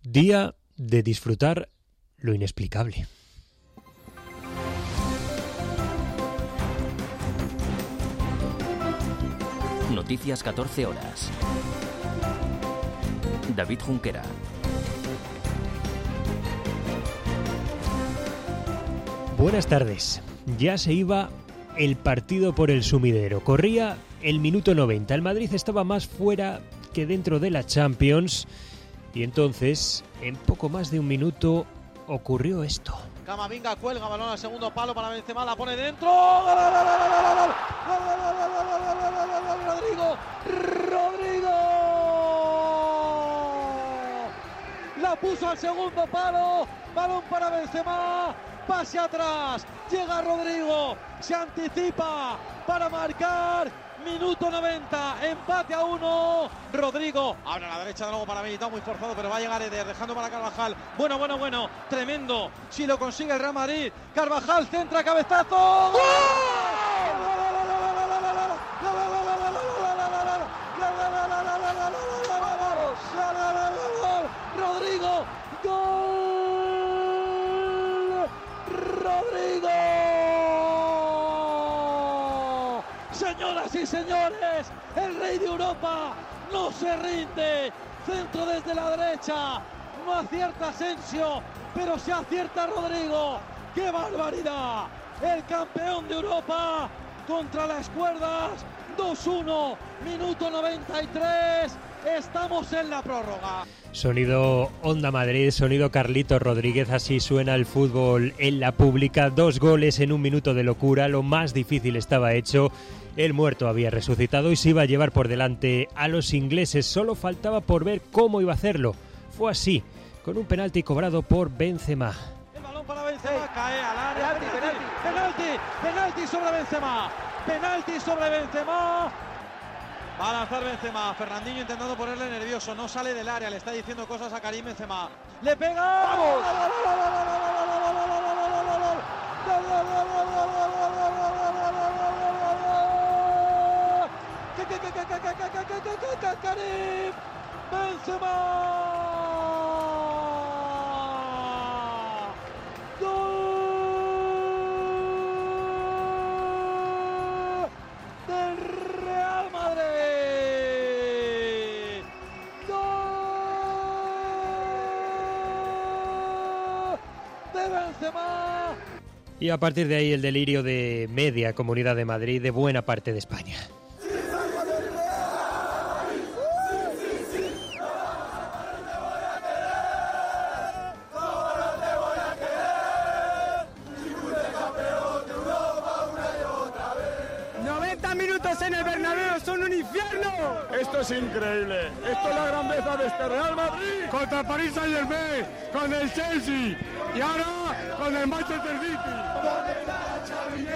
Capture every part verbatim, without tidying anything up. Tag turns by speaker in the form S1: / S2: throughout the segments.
S1: Día de disfrutar lo inexplicable.
S2: Noticias catorce horas. David Junquera.
S1: Buenas tardes. Ya se iba el partido por el sumidero. Corría el minuto noventa. El Madrid estaba más fuera que dentro de la Champions. Y entonces, en poco más de un minuto, ocurrió esto.
S3: Camavinga cuelga, balón al segundo palo para Benzema, la pone dentro. ¡Gol, gol, gol, gol, gol, gol, Rodrigo! ¡Rodrigo! La puso al segundo palo, balón para Benzema, pase atrás, llega Rodrigo, se anticipa para marcar. Minuto noventa, empate a uno. Rodrigo, ahora a la derecha de nuevo para Militao, muy forzado, pero va a llegar Eder, dejando para Carvajal. Bueno, bueno, bueno, tremendo. Si lo consigue el Real Madrid, Carvajal centra, cabezazo. ¡Gol! Rodrigo, gol. Rodrigo. Señoras y señores, el rey de Europa no se rinde. Centro desde la derecha, no acierta Asensio, pero se acierta Rodrigo. ¡Qué barbaridad! El campeón de Europa contra las cuerdas. dos uno, minuto noventa y tres. Estamos en la prórroga.
S1: Sonido Onda Madrid, sonido Carlitos Rodríguez, así suena el fútbol en la pública. Dos goles en un minuto de locura, lo más difícil estaba hecho. El muerto había resucitado y se iba a llevar por delante a los ingleses. Solo faltaba por ver cómo iba a hacerlo. Fue así, con un penalti cobrado por Benzema.
S3: El balón para Benzema, cae al área. Penalti, penalti, penalti, penalti sobre Benzema. Penalti sobre Benzema. Va a lanzar Benzema, Fernandinho intentando ponerle nervioso, no sale del área, le está diciendo cosas a Karim Benzema. ¡Le pega! ¡Vamos! ¡Karim Benzema!
S1: Y a partir de ahí el delirio de media Comunidad de Madrid, de buena parte de España.
S4: noventa minutos en el Bernabéu son un infierno.
S5: Esto es increíble. Esto es la grandeza de este Real Madrid.
S4: Contra el Paris Saint-Germain, con el Chelsea y ahora con el Manchester City. ¿Dónde está la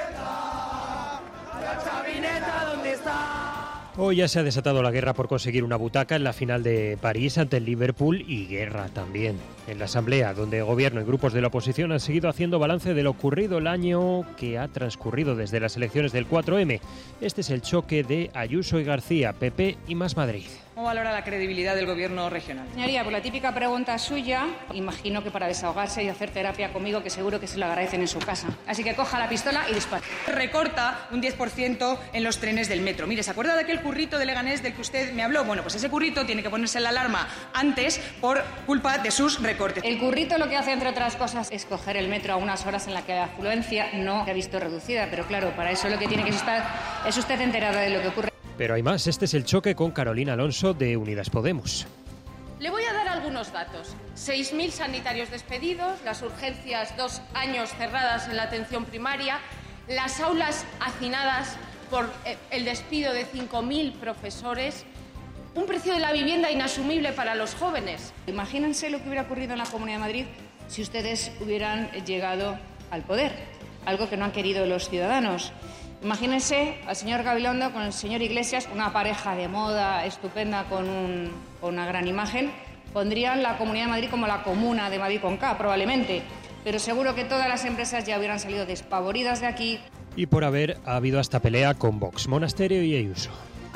S4: chavineta? La chavineta, ¿dónde está?
S1: Hoy ya se ha desatado la guerra por conseguir una butaca en la final de París ante el Liverpool y guerra también en la Asamblea, donde el Gobierno y grupos de la oposición han seguido haciendo balance de lo ocurrido el año que ha transcurrido desde las elecciones del cuatro eme. Este es el choque de Ayuso y García, P P y Más Madrid.
S6: ¿Cómo valora la credibilidad del Gobierno regional?
S7: Señoría, por la típica pregunta suya, imagino que para desahogarse y hacer terapia conmigo, que seguro que se lo agradecen en su casa. Así que coja la pistola y dispare.
S6: Recorta un diez por ciento en los trenes del metro. Mire, ¿se acuerda de aquel currito de Leganés del que usted me habló? Bueno, pues ese currito tiene que ponerse la alarma antes por culpa de sus recortes.
S7: El currito lo que hace, entre otras cosas, es coger el metro a unas horas en las que la afluencia no se ha visto reducida. Pero claro, para eso lo que tiene que estar es usted enterada de lo que ocurre.
S1: Pero hay más, este es el choque con Carolina Alonso de Unidas Podemos.
S8: Le voy a dar algunos datos. seis mil sanitarios despedidos, las urgencias dos años cerradas en la atención primaria, las aulas hacinadas por el despido de cinco mil profesores, un precio de la vivienda inasumible para los jóvenes.
S7: Imagínense lo que hubiera ocurrido en la Comunidad de Madrid si ustedes hubieran llegado al poder, algo que no han querido los ciudadanos. Imagínense al señor Gabilondo con el señor Iglesias, una pareja de moda estupenda con, un, con una gran imagen. Pondrían la Comunidad de Madrid como la Comuna de Madrid con K, probablemente. Pero seguro que todas las empresas ya hubieran salido despavoridas de aquí.
S1: Y por haber ha habido hasta pelea con Vox, Monasterio y Ayuso.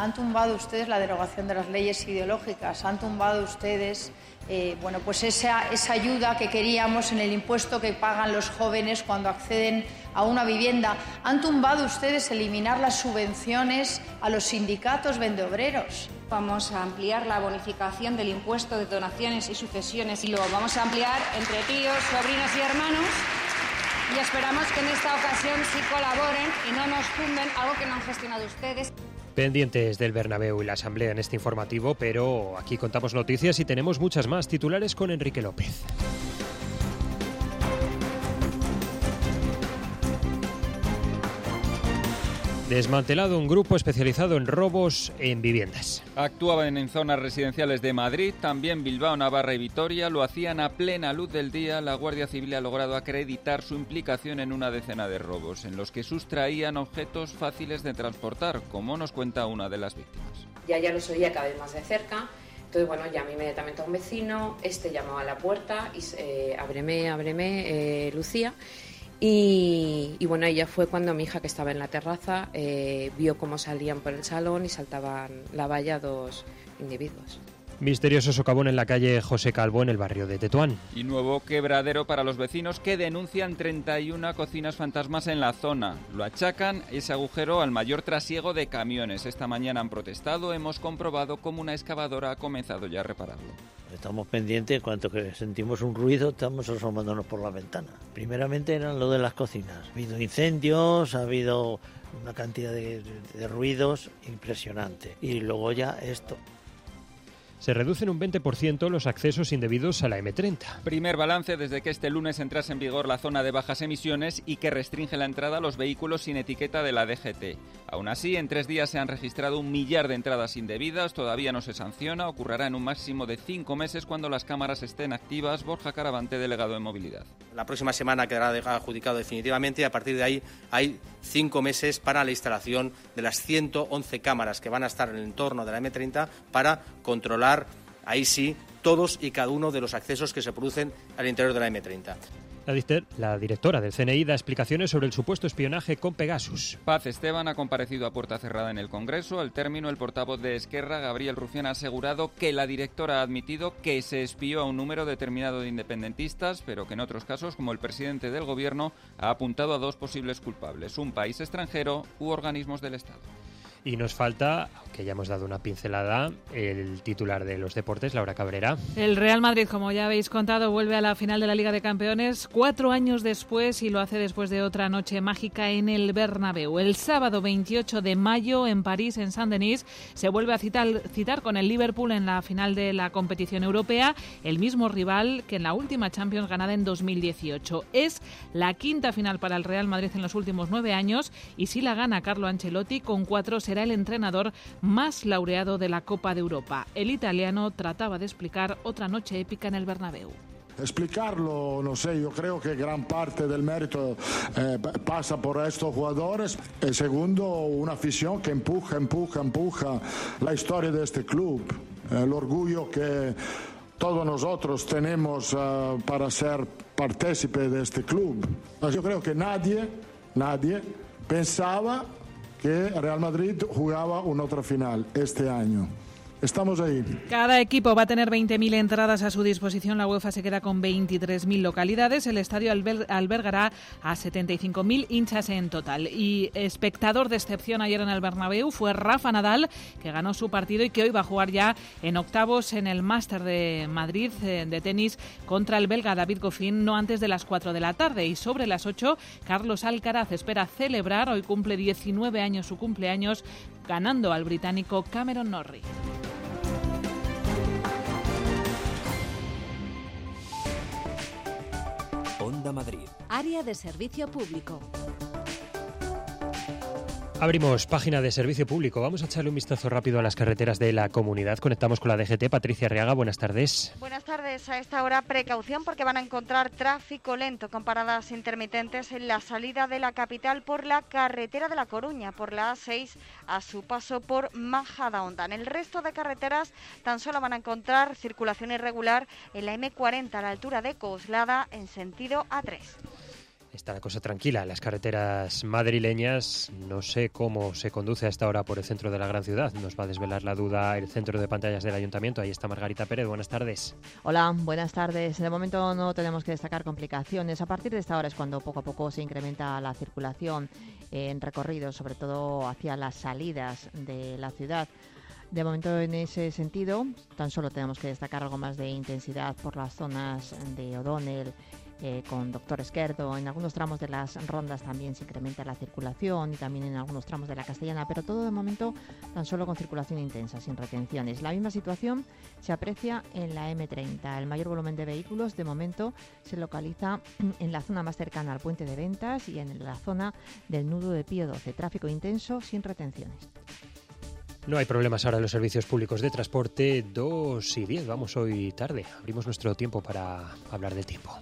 S9: Han tumbado ustedes la derogación de las leyes ideológicas, han tumbado ustedes eh, bueno, pues esa, esa ayuda que queríamos en el impuesto que pagan los jóvenes cuando acceden a una vivienda. Han tumbado ustedes eliminar las subvenciones a los sindicatos vendeobreros.
S7: Vamos a ampliar la bonificación del impuesto de donaciones y sucesiones y lo vamos a ampliar entre tíos, sobrinos y hermanos. Y esperamos que en esta ocasión sí colaboren y no nos tumben algo que no han gestionado ustedes.
S1: Pendientes del Bernabéu y la Asamblea en este informativo, pero aquí contamos noticias y tenemos muchas más. Titulares con Enrique López. Desmantelado un grupo especializado en robos en viviendas.
S10: Actuaban en zonas residenciales de Madrid, también Bilbao, Navarra y Vitoria. Lo hacían a plena luz del día. La Guardia Civil ha logrado acreditar su implicación en una decena de robos, en los que sustraían objetos fáciles de transportar, como nos cuenta una de las víctimas.
S11: Ya ya los oía cada vez más de cerca. Entonces, bueno, llamé inmediatamente a un vecino. Este llamó a la puerta y eh, ábreme, ábreme, eh, Lucía. Y, y bueno, ella fue cuando mi hija, que estaba en la terraza, eh, vio cómo salían por el salón y saltaban la valla dos individuos.
S1: Misterioso socavón en la calle José Calvo, en el barrio de Tetuán.
S10: Y nuevo quebradero para los vecinos, que denuncian treinta y una cocinas fantasmas en la zona. Lo achacan ese agujero al mayor trasiego de camiones. Esta mañana han protestado. Hemos comprobado cómo una excavadora ha comenzado ya a repararlo.
S12: Estamos pendientes, en cuanto que sentimos un ruido, estamos asomándonos por la ventana. Primeramente eran lo de las cocinas. Ha habido incendios, ha habido una cantidad de, de, de ruidos impresionante. Y luego ya esto.
S1: Se reducen un veinte por ciento los accesos indebidos a la eme treinta.
S10: Primer balance desde que este lunes entrase en vigor la zona de bajas emisiones y que restringe la entrada a los vehículos sin etiqueta de la D G T. Aún así, en tres días se han registrado un millar de entradas indebidas, todavía no se sanciona, ocurrirá en un máximo de cinco meses cuando las cámaras estén activas. Borja Caravante, delegado de Movilidad.
S13: La próxima semana quedará adjudicado definitivamente y a partir de ahí hay cinco meses para la instalación de las ciento once cámaras que van a estar en el entorno de la eme treinta para controlar, ahí sí, todos y cada uno de los accesos que se producen al interior de la eme treinta.
S1: La directora del ce ene i da explicaciones sobre el supuesto espionaje con Pegasus.
S10: Paz Esteban ha comparecido a puerta cerrada en el Congreso. Al término, el portavoz de Esquerra, Gabriel Rufián, ha asegurado que la directora ha admitido que se espió a un número determinado de independentistas, pero que en otros casos, como el presidente del Gobierno, ha apuntado a dos posibles culpables: un país extranjero u organismos del Estado.
S1: Y nos falta, aunque ya hemos dado una pincelada, el titular de los deportes, Laura Cabrera.
S14: El Real Madrid, como ya habéis contado, vuelve a la final de la Liga de Campeones cuatro años después y lo hace después de otra noche mágica en el Bernabéu. El sábado veintiocho de mayo en París, en Saint-Denis, se vuelve a citar, citar con el Liverpool en la final de la competición europea, el mismo rival que en la última Champions ganada en dos mil dieciocho. Es la quinta final para el Real Madrid en los últimos nueve años y si la gana Carlo Ancelotti, con cuatro será el entrenador más laureado de la Copa de Europa. El italiano trataba de explicar otra noche épica en el Bernabéu.
S15: Explicarlo, no sé, yo creo que gran parte del mérito eh, pasa por estos jugadores. El segundo, una afición que empuja, empuja, empuja la historia de este club. El orgullo que todos nosotros tenemos uh, para ser partícipe de este club. Yo creo que nadie, nadie pensaba que Real Madrid jugaba una otra final este año. Estamos ahí.
S14: Cada equipo va a tener veinte mil entradas a su disposición. La UEFA se queda con veintitrés mil localidades. El estadio alber- albergará a setenta y cinco mil hinchas en total. Y espectador de excepción ayer en el Bernabéu fue Rafa Nadal, que ganó su partido y que hoy va a jugar ya en octavos en el Máster de Madrid eh, de tenis contra el belga David Goffin, no antes de las cuatro de la tarde. Y sobre las ocho, Carlos Alcaraz espera celebrar, hoy cumple diecinueve años su cumpleaños, ganando al británico Cameron Norrie.
S2: Onda Madrid.
S16: Área de servicio público.
S1: Abrimos página de servicio público. Vamos a echarle un vistazo rápido a las carreteras de la comunidad. Conectamos con la D G T. Patricia Arriaga, buenas tardes.
S17: Buenas tardes. A esta hora, precaución porque van a encontrar tráfico lento con paradas intermitentes en la salida de la capital por la carretera de La Coruña, por la A seis a su paso por Majadahonda. En el resto de carreteras tan solo van a encontrar circulación irregular en la eme cuarenta a la altura de Coslada en sentido A tres.
S1: Está la cosa tranquila en las carreteras madrileñas. No sé cómo se conduce a esta hora por el centro de la gran ciudad. Nos va a desvelar la duda el centro de pantallas del Ayuntamiento. Ahí está Margarita Pérez. Buenas tardes.
S18: Hola, buenas tardes. De momento no tenemos que destacar complicaciones. A partir de esta hora es cuando poco a poco se incrementa la circulación en recorridos, sobre todo hacia las salidas de la ciudad. De momento, en ese sentido, tan solo tenemos que destacar algo más de intensidad por las zonas de O'Donnell, eh, con Doctor Esquerdo. En algunos tramos de las rondas también se incrementa la circulación y también en algunos tramos de la Castellana, pero todo de momento tan solo con circulación intensa, sin retenciones. La misma situación se aprecia en la eme treinta. El mayor volumen de vehículos de momento se localiza en la zona más cercana al puente de Ventas y en la zona del nudo de Pío doce. Tráfico intenso sin retenciones.
S1: No hay problemas ahora en los servicios públicos de transporte. dos y diez, vamos hoy tarde. Abrimos nuestro tiempo para hablar del tiempo.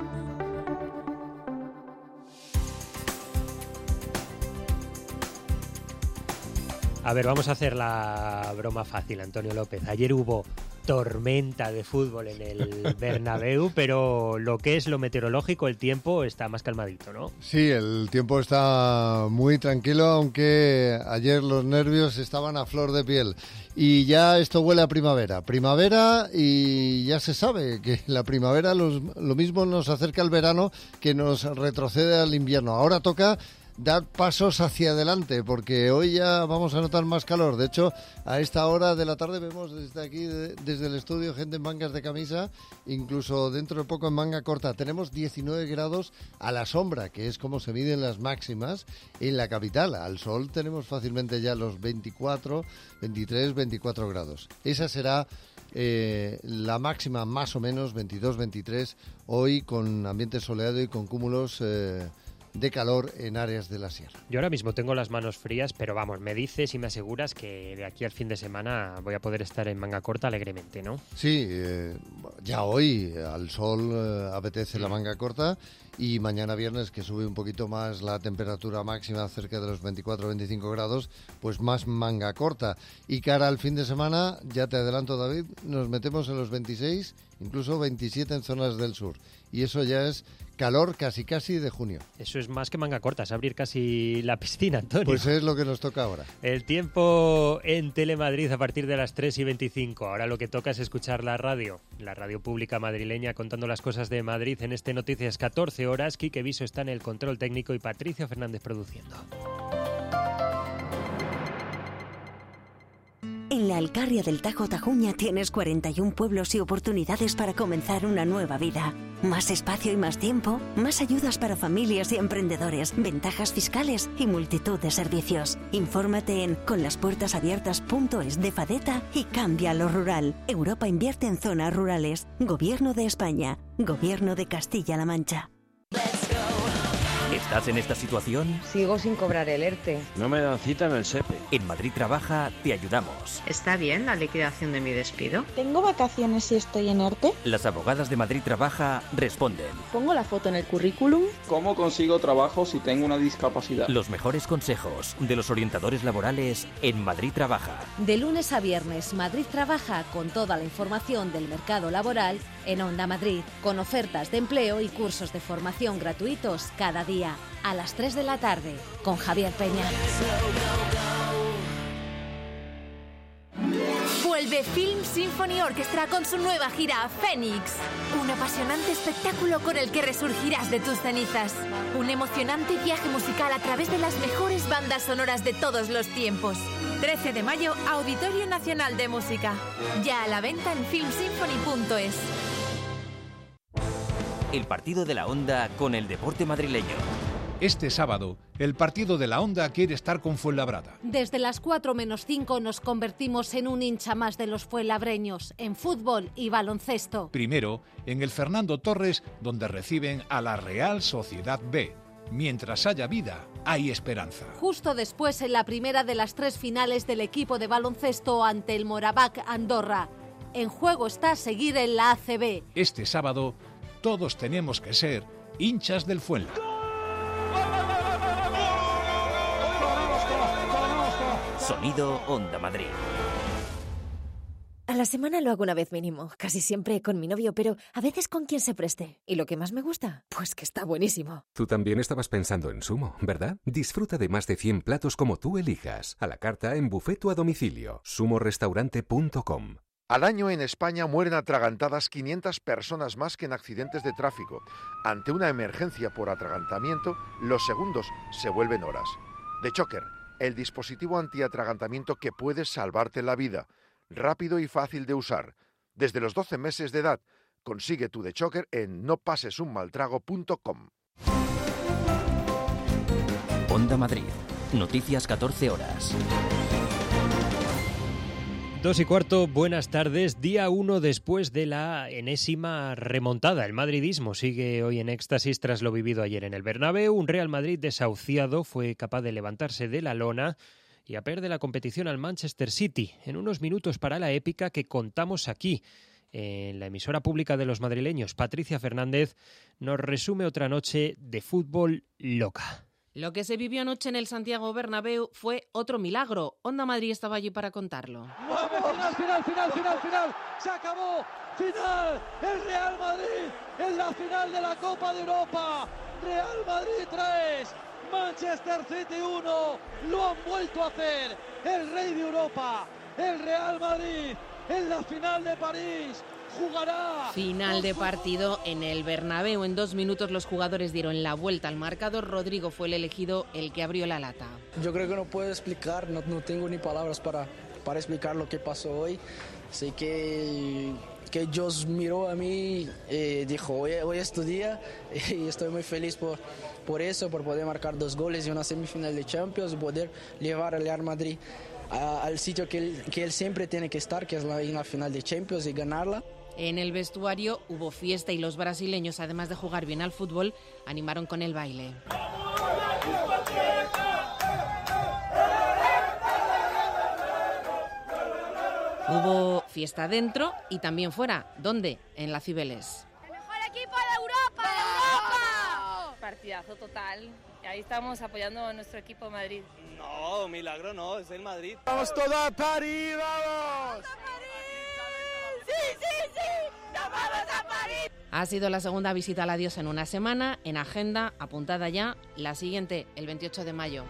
S1: A ver, vamos a hacer la broma fácil, Antonio López. Ayer hubo tormenta de fútbol en el Bernabéu, pero lo que es lo meteorológico, el tiempo está más calmadito, ¿no?
S19: Sí, el tiempo está muy tranquilo, aunque ayer los nervios estaban a flor de piel. Y ya esto huele a primavera. Primavera, y ya se sabe que la primavera los, lo mismo nos acerca al verano que nos retrocede al invierno. Ahora toca dar pasos hacia adelante, porque hoy ya vamos a notar más calor. De hecho, a esta hora de la tarde vemos desde aquí, de, desde el estudio, gente en mangas de camisa, incluso dentro de poco en manga corta. Tenemos diecinueve grados a la sombra, que es como se miden las máximas en la capital. Al sol tenemos fácilmente ya los veinticuatro, veintitrés, veinticuatro grados. Esa será eh, la máxima, más o menos, veintidós, veintitrés, hoy con ambiente soleado y con cúmulos Eh, de calor en áreas de la sierra.
S1: Yo ahora mismo tengo las manos frías, pero vamos, me dices y me aseguras que de aquí al fin de semana voy a poder estar en manga corta alegremente, ¿no?
S19: Sí, eh, ya hoy al sol eh, apetece la manga corta, y mañana viernes, que sube un poquito más la temperatura máxima, cerca de los veinticuatro a veinticinco grados, pues más manga corta. Y cara al fin de semana, ya te adelanto, David, nos metemos en los veintiséis, incluso veintisiete en zonas del sur. Y eso ya es calor casi casi de junio.
S1: Eso es más que manga corta, es abrir casi la piscina, Antonio.
S19: Pues es lo que nos toca ahora.
S1: El tiempo en Telemadrid a partir de las tres y veinticinco. Ahora lo que toca es escuchar la radio, la radio pública madrileña, contando las cosas de Madrid en este Noticias catorce horas. Quique Viso está en el control técnico y Patricia Fernández produciendo.
S20: En la Alcarria del Tajo Tajuña tienes cuarenta y uno pueblos y oportunidades para comenzar una nueva vida. Más espacio y más tiempo, más ayudas para familias y emprendedores, ventajas fiscales y multitud de servicios. Infórmate en conlaspuertasabiertas punto es de Fadeta y cambia lo rural. Europa invierte en zonas rurales. Gobierno de España. Gobierno de Castilla-La Mancha.
S2: ¿Estás en esta situación?
S21: Sigo sin cobrar el ERTE.
S2: No me dan cita en el SEPE. En Madrid Trabaja te ayudamos.
S21: ¿Está bien la liquidación de mi despido?
S22: ¿Tengo vacaciones si estoy en ERTE?
S2: Las abogadas de Madrid Trabaja responden.
S22: ¿Pongo la foto en el currículum?
S23: ¿Cómo consigo trabajo si tengo una discapacidad?
S2: Los mejores consejos de los orientadores laborales en Madrid Trabaja.
S16: De lunes a viernes, Madrid Trabaja con toda la información del mercado laboral en Onda Madrid, con ofertas de empleo y cursos de formación gratuitos cada día. A las tres de la tarde, con Javier Peña.
S24: Vuelve Film Symphony Orchestra con su nueva gira Fénix. Un apasionante espectáculo con el que resurgirás de tus cenizas. Un emocionante viaje musical a través de las mejores bandas sonoras de todos los tiempos. trece de mayo, Auditorio Nacional de Música. Ya a la venta en film symphony punto es.
S2: El partido de la Onda con el deporte madrileño.
S25: Este sábado, el partido de la Onda quiere estar con Fuenlabrada.
S16: Desde las cuatro menos cinco nos convertimos en un hincha más de los fuenlabreños, en fútbol y baloncesto.
S25: Primero, en el Fernando Torres, donde reciben a la Real Sociedad B. Mientras haya vida, hay esperanza.
S16: Justo después, en la primera de las tres finales del equipo de baloncesto ante el Moraván Andorra. En juego está seguir en la A C B.
S25: Este sábado, todos tenemos que ser hinchas del Fuenlabrada.
S2: Sonido Onda Madrid.
S3: la semana lo hago una vez mínimo, casi siempre con mi novio, pero a veces con quien se preste. ¿Y lo que más me gusta? Pues que está buenísimo.
S4: Tú también estabas pensando en Sumo, ¿verdad? Disfruta de más de cien platos como tú elijas, a la carta, en buffet o a domicilio. sumo restaurante punto com.
S5: Al año en España mueren atragantadas quinientas personas más que en accidentes de tráfico. Ante una emergencia por atragantamiento, los segundos se vuelven horas. The Choker, el dispositivo antiatragantamiento que puede salvarte la vida. Rápido y fácil de usar. Desde los doce meses de edad, consigue tu The Choker en no pases un mal trago punto com.
S2: Onda Madrid. Noticias catorce horas.
S1: Dos y cuarto, buenas tardes. Día uno después de la enésima remontada. El madridismo sigue hoy en éxtasis tras lo vivido ayer en el Bernabéu. Un Real Madrid desahuciado fue capaz de levantarse de la lona y a perder la competición al Manchester City en unos minutos para la épica que contamos aquí. En la emisora pública de los madrileños, Patricia Fernández nos resume otra noche de fútbol loca.
S6: Lo que se vivió anoche en el Santiago Bernabéu fue otro milagro. Onda Madrid estaba allí para contarlo.
S8: ¡Vamos! Final, final, final, final, final. ¡Se acabó! ¡Final! ¡El Real Madrid en la final de la Copa de Europa! ¡Real Madrid tres! ¡Manchester City uno! ¡Lo han vuelto a hacer! ¡El rey de Europa! ¡El Real Madrid en la final de París! Jugará.
S6: Final de partido en el Bernabéu. En dos minutos los jugadores dieron la vuelta al marcador. Rodrigo fue el elegido, el que abrió la lata.
S26: Yo creo que no puedo explicar, no, no tengo ni palabras para, para explicar lo que pasó hoy. Sé que, que Dios miró a mí y eh, dijo, hoy, hoy es tu día, y estoy muy feliz por, por eso, por poder marcar dos goles y una semifinal de Champions y poder llevar al Real Madrid a, al sitio que él, que él siempre tiene que estar, que es la, en la final de Champions, y ganarla.
S6: En el vestuario hubo fiesta y los brasileños, además de jugar bien al fútbol, animaron con el baile. Hubo fiesta dentro y también fuera. ¿Dónde? En la Cibeles.
S27: ¡El mejor equipo de Europa! ¡De Europa! Partidazo total. Y ahí estamos apoyando a nuestro equipo de Madrid.
S28: No, milagro no, es el Madrid.
S8: ¡Vamos todos a París, vamos!
S27: ¡Sí, sí, sí! ¡Nos vamos a París!
S6: Ha sido la segunda visita al adiós en una semana. En agenda, apuntada ya, la siguiente, el veintiocho de mayo.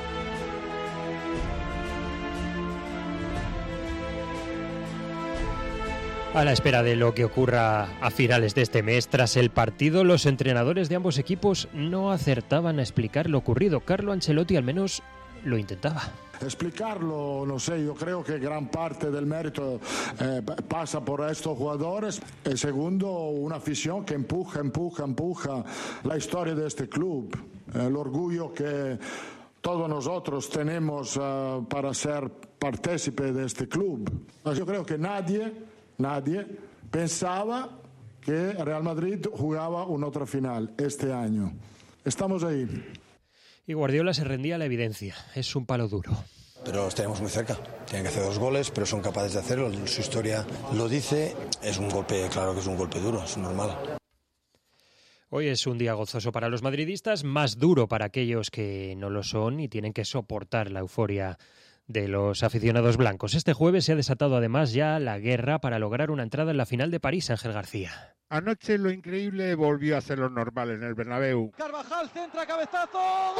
S1: A la espera de lo que ocurra a finales de este mes, tras el partido, los entrenadores de ambos equipos no acertaban a explicar lo ocurrido. Carlo Ancelotti al menos lo intentaba.
S15: Explicarlo, no sé, yo creo que gran parte del mérito eh, pasa por estos jugadores. El segundo, una afición que empuja, empuja, empuja la historia de este club. El orgullo que todos nosotros tenemos uh, para ser partícipe de este club. Yo creo que nadie, nadie pensaba que Real Madrid jugaba una otra final este año. Estamos ahí.
S1: Y Guardiola se rendía a la evidencia. Es un palo duro.
S29: Pero los tenemos muy cerca. Tienen que hacer dos goles, pero son capaces de hacerlo. Su historia lo dice. Es un golpe, claro que es un golpe duro, es normal.
S1: Hoy es un día gozoso para los madridistas, más duro para aquellos que no lo son y tienen que soportar la euforia de los aficionados blancos. Este jueves se ha desatado además ya la guerra para lograr una entrada en la final de París, Ángel García.
S30: Anoche lo increíble volvió a ser lo normal en el Bernabéu.
S8: Carvajal centra, cabezazo. ¡Gol!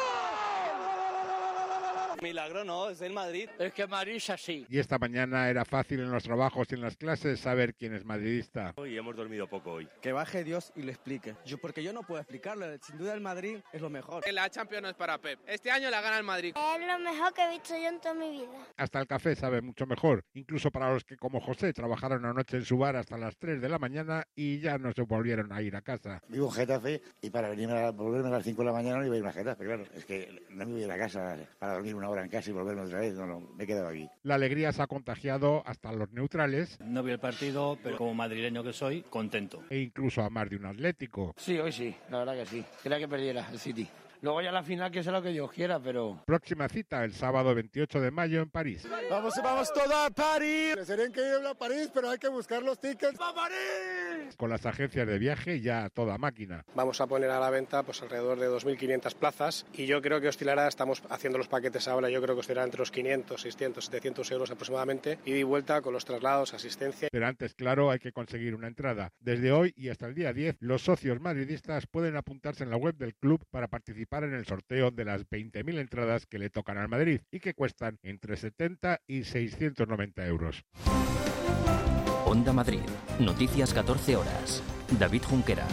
S28: Milagro no, es el Madrid.
S26: Es que Madrid es así.
S30: Y esta mañana era fácil en los trabajos y en las clases saber quién es madridista.
S28: Y hemos dormido poco hoy.
S26: Que baje Dios y lo explique. Yo, porque yo no puedo explicarlo. Sin duda el Madrid es lo mejor.
S28: La Champions no es para Pep. Este año la gana el Madrid.
S31: Es lo mejor que he visto yo en toda mi vida.
S30: Hasta el café sabe mucho mejor. Incluso para los que, como José, trabajaron anoche en su bar hasta las tres de la mañana y ya no se volvieron a ir a casa.
S32: Vivo en Getafe y para venirme a, volverme a las cinco de la mañana no iba a ir a Getafe. Claro, es que no me voy a ir a casa para dormir una hora en casa y volverme otra vez. No, no, me he quedado aquí.
S30: La alegría se ha contagiado hasta los neutrales.
S28: No vi el partido, pero como madrileño que soy, contento.
S30: E incluso a más de un atlético.
S26: Sí, hoy sí, la verdad que sí. Quería que perdiera el City.
S7: Luego ya la final que sea lo que Dios quiera, pero...
S30: Próxima cita el sábado veintiocho de mayo en París.
S15: Vamos, vamos todos a París. Sería increíble a París, pero hay que buscar los tickets. ¡Va a París!
S30: Con las agencias de viaje ya a toda máquina.
S9: Vamos a poner a la venta pues alrededor de dos mil quinientas plazas y yo creo que oscilará, estamos haciendo los paquetes ahora, yo creo que oscilará entre los quinientos, seiscientos, setecientos euros aproximadamente, ida y vuelta con los traslados, asistencia.
S30: Pero antes, claro, hay que conseguir una entrada. Desde hoy y hasta el día diez, los socios madridistas pueden apuntarse en la web del club para participar en el sorteo de las veinte mil entradas que le tocan al Madrid y que cuestan entre setenta y seiscientos noventa euros.
S2: Onda Madrid, noticias catorce horas. David Junquera.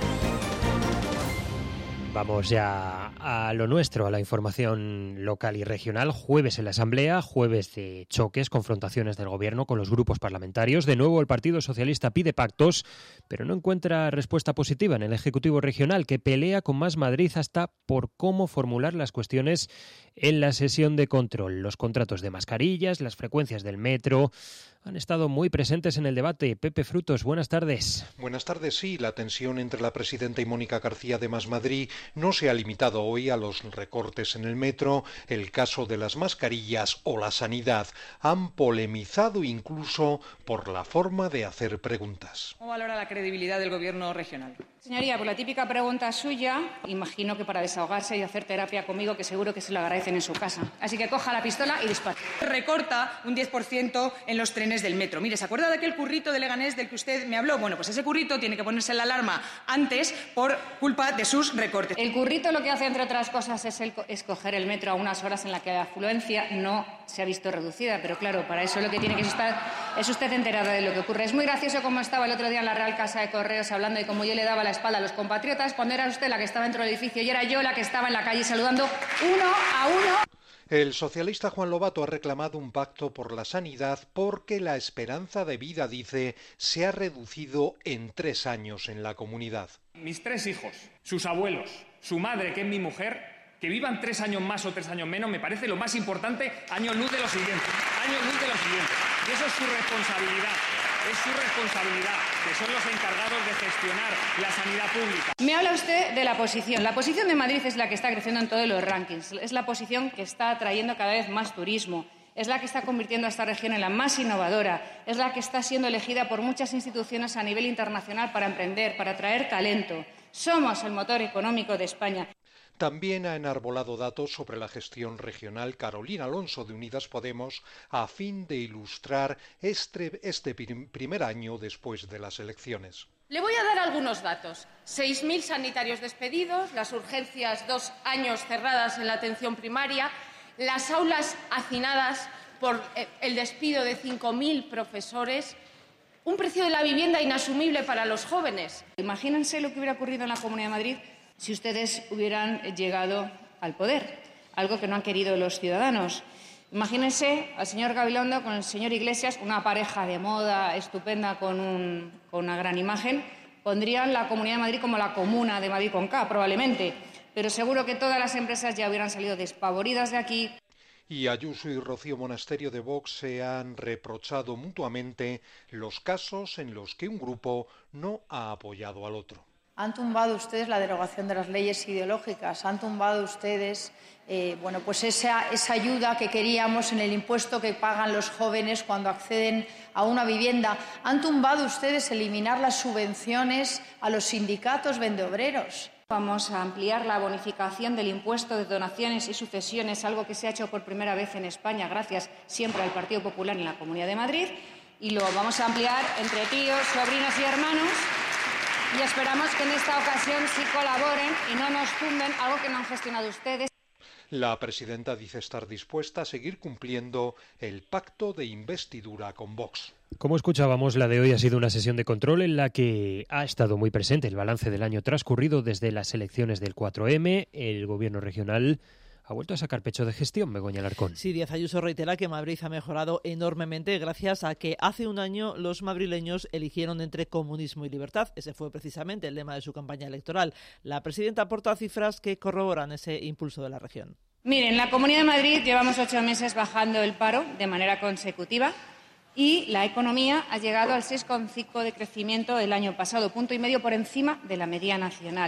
S1: Vamos ya a lo nuestro, a la información local y regional. Jueves en la Asamblea, jueves de choques, confrontaciones del Gobierno con los grupos parlamentarios. De nuevo el Partido Socialista pide pactos, pero no encuentra respuesta positiva en el Ejecutivo Regional, que pelea con Más Madrid hasta por cómo formular las cuestiones en la sesión de control. Los contratos de mascarillas, las frecuencias del metro han estado muy presentes en el debate. Pepe Frutos, buenas tardes.
S10: Buenas tardes, sí. La tensión entre la presidenta y Mónica García de Más Madrid no se ha limitado hoy a los recortes en el metro, el caso de las mascarillas o la sanidad. Han polemizado incluso por la forma de hacer preguntas.
S11: ¿Cómo valora la credibilidad del Gobierno regional? Señoría, por la típica pregunta suya, imagino que para desahogarse y hacer terapia conmigo, que seguro que se lo agradecen en su casa. Así que coja la pistola y dispare. Recorta un diez por ciento en los trenes del metro. Mire, ¿se acuerda de aquel currito de Leganés del que usted me habló? Bueno, pues ese currito tiene que ponerse la alarma antes por culpa de sus recortes. El currito lo que hace, entre otras cosas, es el, escoger el metro a unas horas en las que la afluencia no se ha visto reducida. Pero claro, para eso lo que tiene que estar es usted enterada de lo que ocurre. Es muy gracioso como estaba el otro día en la Real Casa de Correos hablando y como yo le daba la espalda a los compatriotas cuando era usted la que estaba dentro del edificio y era yo la que estaba en la calle saludando uno a uno.
S10: El socialista Juan Lobato ha reclamado un pacto por la sanidad porque la esperanza de vida, dice, se ha reducido en tres años en la comunidad.
S12: Mis tres hijos, sus abuelos, su madre, que es mi mujer, que vivan tres años más o tres años menos, me parece lo más importante, año luz de lo siguiente, año luz de lo siguiente. Y eso es su responsabilidad. Es su responsabilidad, que son los encargados de gestionar la sanidad pública.
S11: Me habla usted de la posición. La posición de Madrid es la que está creciendo en todos los rankings. Es la posición que está atrayendo cada vez más turismo. Es la que está convirtiendo a esta región en la más innovadora. Es la que está siendo elegida por muchas instituciones a nivel internacional para emprender, para atraer talento. Somos el motor económico de España.
S10: También ha enarbolado datos sobre la gestión regional Carolina Alonso de Unidas Podemos a fin de ilustrar este, este primer año después de las elecciones.
S11: Le voy a dar algunos datos. seis mil sanitarios despedidos, las urgencias dos años cerradas en la atención primaria, las aulas hacinadas por el despido de cinco mil profesores, un precio de la vivienda inasumible para los jóvenes. Imagínense lo que hubiera ocurrido en la Comunidad de Madrid si ustedes hubieran llegado al poder, algo que no han querido los ciudadanos. Imagínense al señor Gabilondo con el señor Iglesias, una pareja de moda estupenda con, un, con una gran imagen. Pondrían la Comunidad de Madrid como la Comuna de Madrid con K, probablemente, pero seguro que todas las empresas ya hubieran salido despavoridas de aquí.
S10: Y Ayuso y Rocío Monasterio de Vox se han reprochado mutuamente los casos en los que un grupo no ha apoyado al otro.
S13: Han tumbado ustedes la derogación de las leyes ideológicas, han tumbado ustedes eh, bueno, pues esa, esa ayuda que queríamos en el impuesto que pagan los jóvenes cuando acceden a una vivienda. Han tumbado ustedes eliminar las subvenciones a los sindicatos vendeobreros.
S11: Vamos a ampliar la bonificación del impuesto de donaciones y sucesiones, algo que se ha hecho por primera vez en España, gracias siempre al Partido Popular en la Comunidad de Madrid, y lo vamos a ampliar entre tíos, sobrinos y hermanos. Y esperamos que en esta ocasión sí colaboren y no nos tumben algo que no han gestionado ustedes.
S10: La presidenta dice estar dispuesta a seguir cumpliendo el pacto de investidura con Vox.
S1: Como escuchábamos, la de hoy ha sido una sesión de control en la que ha estado muy presente el balance del año transcurrido desde las elecciones del cuatro eme. El gobierno regional ha vuelto a sacar pecho de gestión, Begoña Alarcón.
S14: Sí, Díaz Ayuso reitera que Madrid ha mejorado enormemente gracias a que hace un año los madrileños eligieron entre comunismo y libertad. Ese fue precisamente el lema de su campaña electoral. La presidenta aporta cifras que corroboran ese impulso de la región.
S11: Miren, en la Comunidad de Madrid llevamos ocho meses bajando el paro de manera consecutiva y la economía ha llegado al seis coma cinco de crecimiento el año pasado, punto y medio por encima de la media nacional.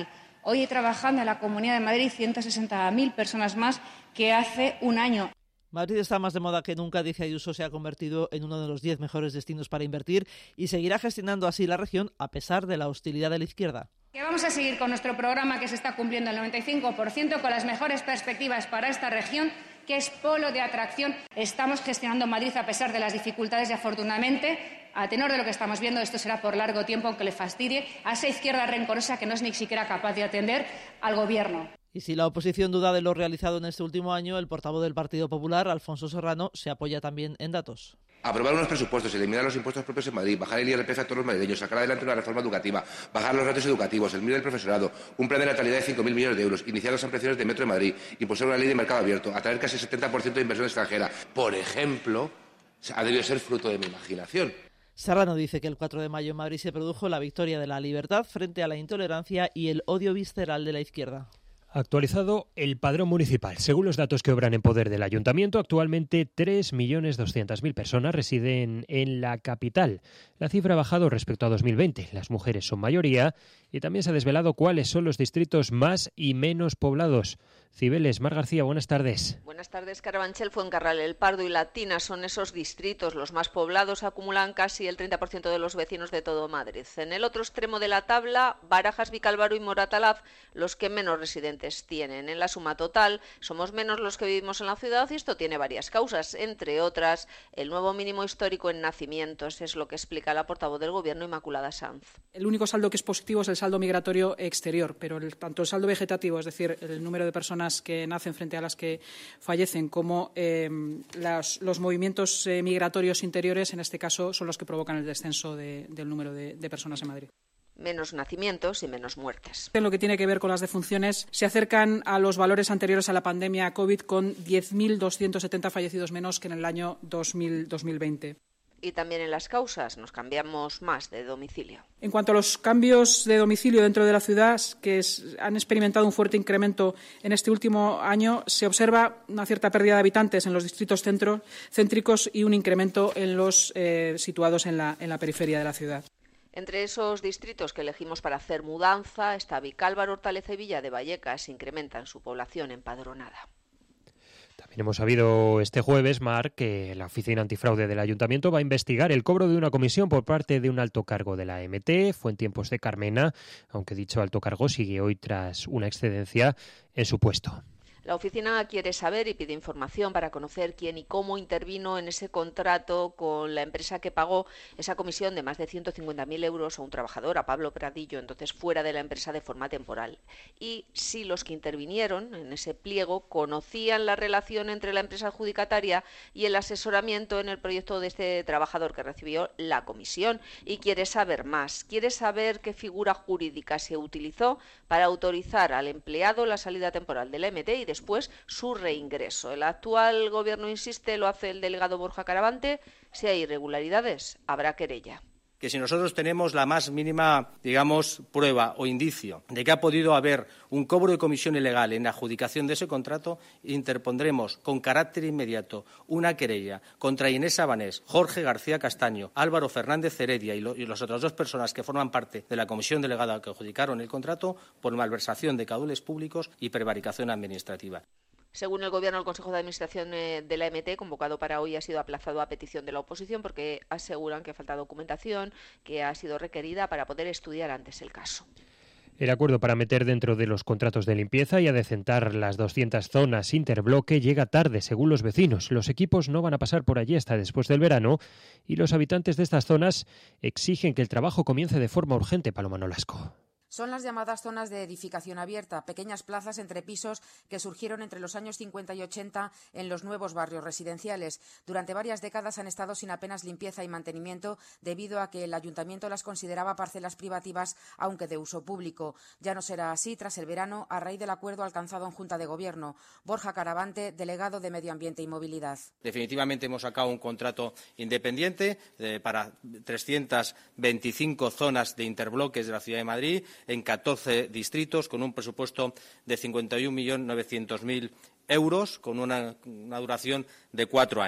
S11: Hoy trabajando en la Comunidad de Madrid ciento sesenta mil personas más que hace un año.
S14: Madrid está más de moda que nunca, dice Ayuso, se ha convertido en uno de los diez mejores destinos para invertir y seguirá gestionando así la región a pesar de la hostilidad de la izquierda.
S11: Que vamos a seguir con nuestro programa que se está cumpliendo el noventa y cinco por ciento con las mejores perspectivas para esta región, que es polo de atracción. Estamos gestionando Madrid a pesar de las dificultades y afortunadamente, a tenor de lo que estamos viendo, esto será por largo tiempo, aunque le fastidie a esa izquierda rencorosa que no es ni siquiera capaz de atender al gobierno.
S14: Y si la oposición duda de lo realizado en este último año, el portavoz del Partido Popular, Alfonso Serrano, se apoya también en datos.
S3: Aprobar unos presupuestos, eliminar los impuestos propios en Madrid, bajar el I R P F a todos los madrileños, sacar adelante una reforma educativa, bajar los ratios educativos, el M I R del profesorado, un plan de natalidad de cinco mil millones de euros, iniciar las ampliaciones de Metro de Madrid, impulsar una ley de mercado abierto, atraer casi el setenta por ciento de inversión extranjera. Por ejemplo, ha debido ser fruto de mi imaginación.
S14: Serrano dice que el cuatro de mayo en Madrid se produjo la victoria de la libertad frente a la intolerancia y el odio visceral de la izquierda.
S1: Actualizado el padrón municipal. Según los datos que obran en poder del ayuntamiento, actualmente tres millones doscientas mil personas residen en la capital. La cifra ha bajado respecto a dos mil veinte. Las mujeres son mayoría y también se ha desvelado cuáles son los distritos más y menos poblados. Cibeles, Mar García, buenas tardes.
S4: Buenas tardes, Carabanchel, Fuencarral, El Pardo y Latina son esos distritos. Los más poblados acumulan casi el treinta por ciento de los vecinos de todo Madrid. En el otro extremo de la tabla, Barajas, Vicálvaro y Moratalaz, los que menos residentes tienen. En la suma total, somos menos los que vivimos en la ciudad y esto tiene varias causas, entre otras, el nuevo mínimo histórico en nacimientos. Es lo que explica la portavoz del Gobierno, Inmaculada Sanz.
S16: El único saldo que es positivo es el saldo migratorio exterior, pero el, tanto el saldo vegetativo, es decir, el número de personas que nacen frente a las que fallecen, como eh, las, los movimientos eh, migratorios interiores, en este caso, son los que provocan el descenso de, del número de, de personas en Madrid.
S4: Menos nacimientos y menos muertes.
S16: En lo que tiene que ver con las defunciones, se acercan a los valores anteriores a la pandemia COVID con diez mil doscientos setenta fallecidos menos que en el año dos mil veinte.
S4: Y también en las causas nos cambiamos más de domicilio.
S16: En cuanto a los cambios de domicilio dentro de la ciudad, que es, han experimentado un fuerte incremento en este último año, se observa una cierta pérdida de habitantes en los distritos centro, céntricos y un incremento en los eh, situados en la, en la periferia de la ciudad.
S4: Entre esos distritos que elegimos para hacer mudanza está Vicálvaro, Hortaleza y Villa de Vallecas. Incrementan su población empadronada.
S1: También hemos sabido este jueves, Mar, que la Oficina Antifraude del Ayuntamiento va a investigar el cobro de una comisión por parte de un alto cargo de la A M T. Fue en tiempos de Carmena, aunque dicho alto cargo sigue hoy tras una excedencia en su puesto.
S4: La oficina quiere saber y pide información para conocer quién y cómo intervino en ese contrato con la empresa que pagó esa comisión de más de ciento cincuenta mil euros a un trabajador, a Pablo Pradillo, entonces fuera de la empresa de forma temporal. Y si los que intervinieron en ese pliego conocían la relación entre la empresa adjudicataria y el asesoramiento en el proyecto de este trabajador que recibió la comisión. Y quiere saber más, quiere saber qué figura jurídica se utilizó para autorizar al empleado la salida temporal de la M T y después su reingreso. El actual gobierno insiste, lo hace el delegado Borja Caravante, si hay irregularidades, habrá querella.
S28: Que si nosotros tenemos la más mínima, digamos, prueba o indicio de que ha podido haber un cobro de comisión ilegal en la adjudicación de ese contrato, interpondremos con carácter inmediato una querella contra Inés Sabanés, Jorge García Castaño, Álvaro Fernández Heredia y, lo, y las otras dos personas que forman parte de la comisión delegada que adjudicaron el contrato por malversación de caudales públicos y prevaricación administrativa.
S4: Según el Gobierno, el Consejo de Administración de la M T, convocado para hoy, ha sido aplazado a petición de la oposición porque aseguran que falta documentación que ha sido requerida para poder estudiar antes el caso.
S1: El acuerdo para meter dentro de los contratos de limpieza y adecentar las doscientas zonas interbloque llega tarde, según los vecinos. Los equipos no van a pasar por allí hasta después del verano y los habitantes de estas zonas exigen que el trabajo comience de forma urgente. Paloma Nolasco.
S17: Son las llamadas zonas de edificación abierta, pequeñas plazas entre pisos que surgieron entre los años cincuenta y ochenta en los nuevos barrios residenciales. Durante varias décadas han estado sin apenas limpieza y mantenimiento debido a que el ayuntamiento las consideraba parcelas privativas, aunque de uso público. Ya no será así tras el verano, a raíz del acuerdo alcanzado en Junta de Gobierno. Borja Caravante, delegado de Medio Ambiente y Movilidad.
S28: Definitivamente hemos sacado un contrato independiente eh, para trescientas veinticinco zonas de interbloques de la Ciudad de Madrid, en catorce distritos, con un presupuesto de cincuenta y un millones novecientos mil euros, con una, una duración de cuatro años.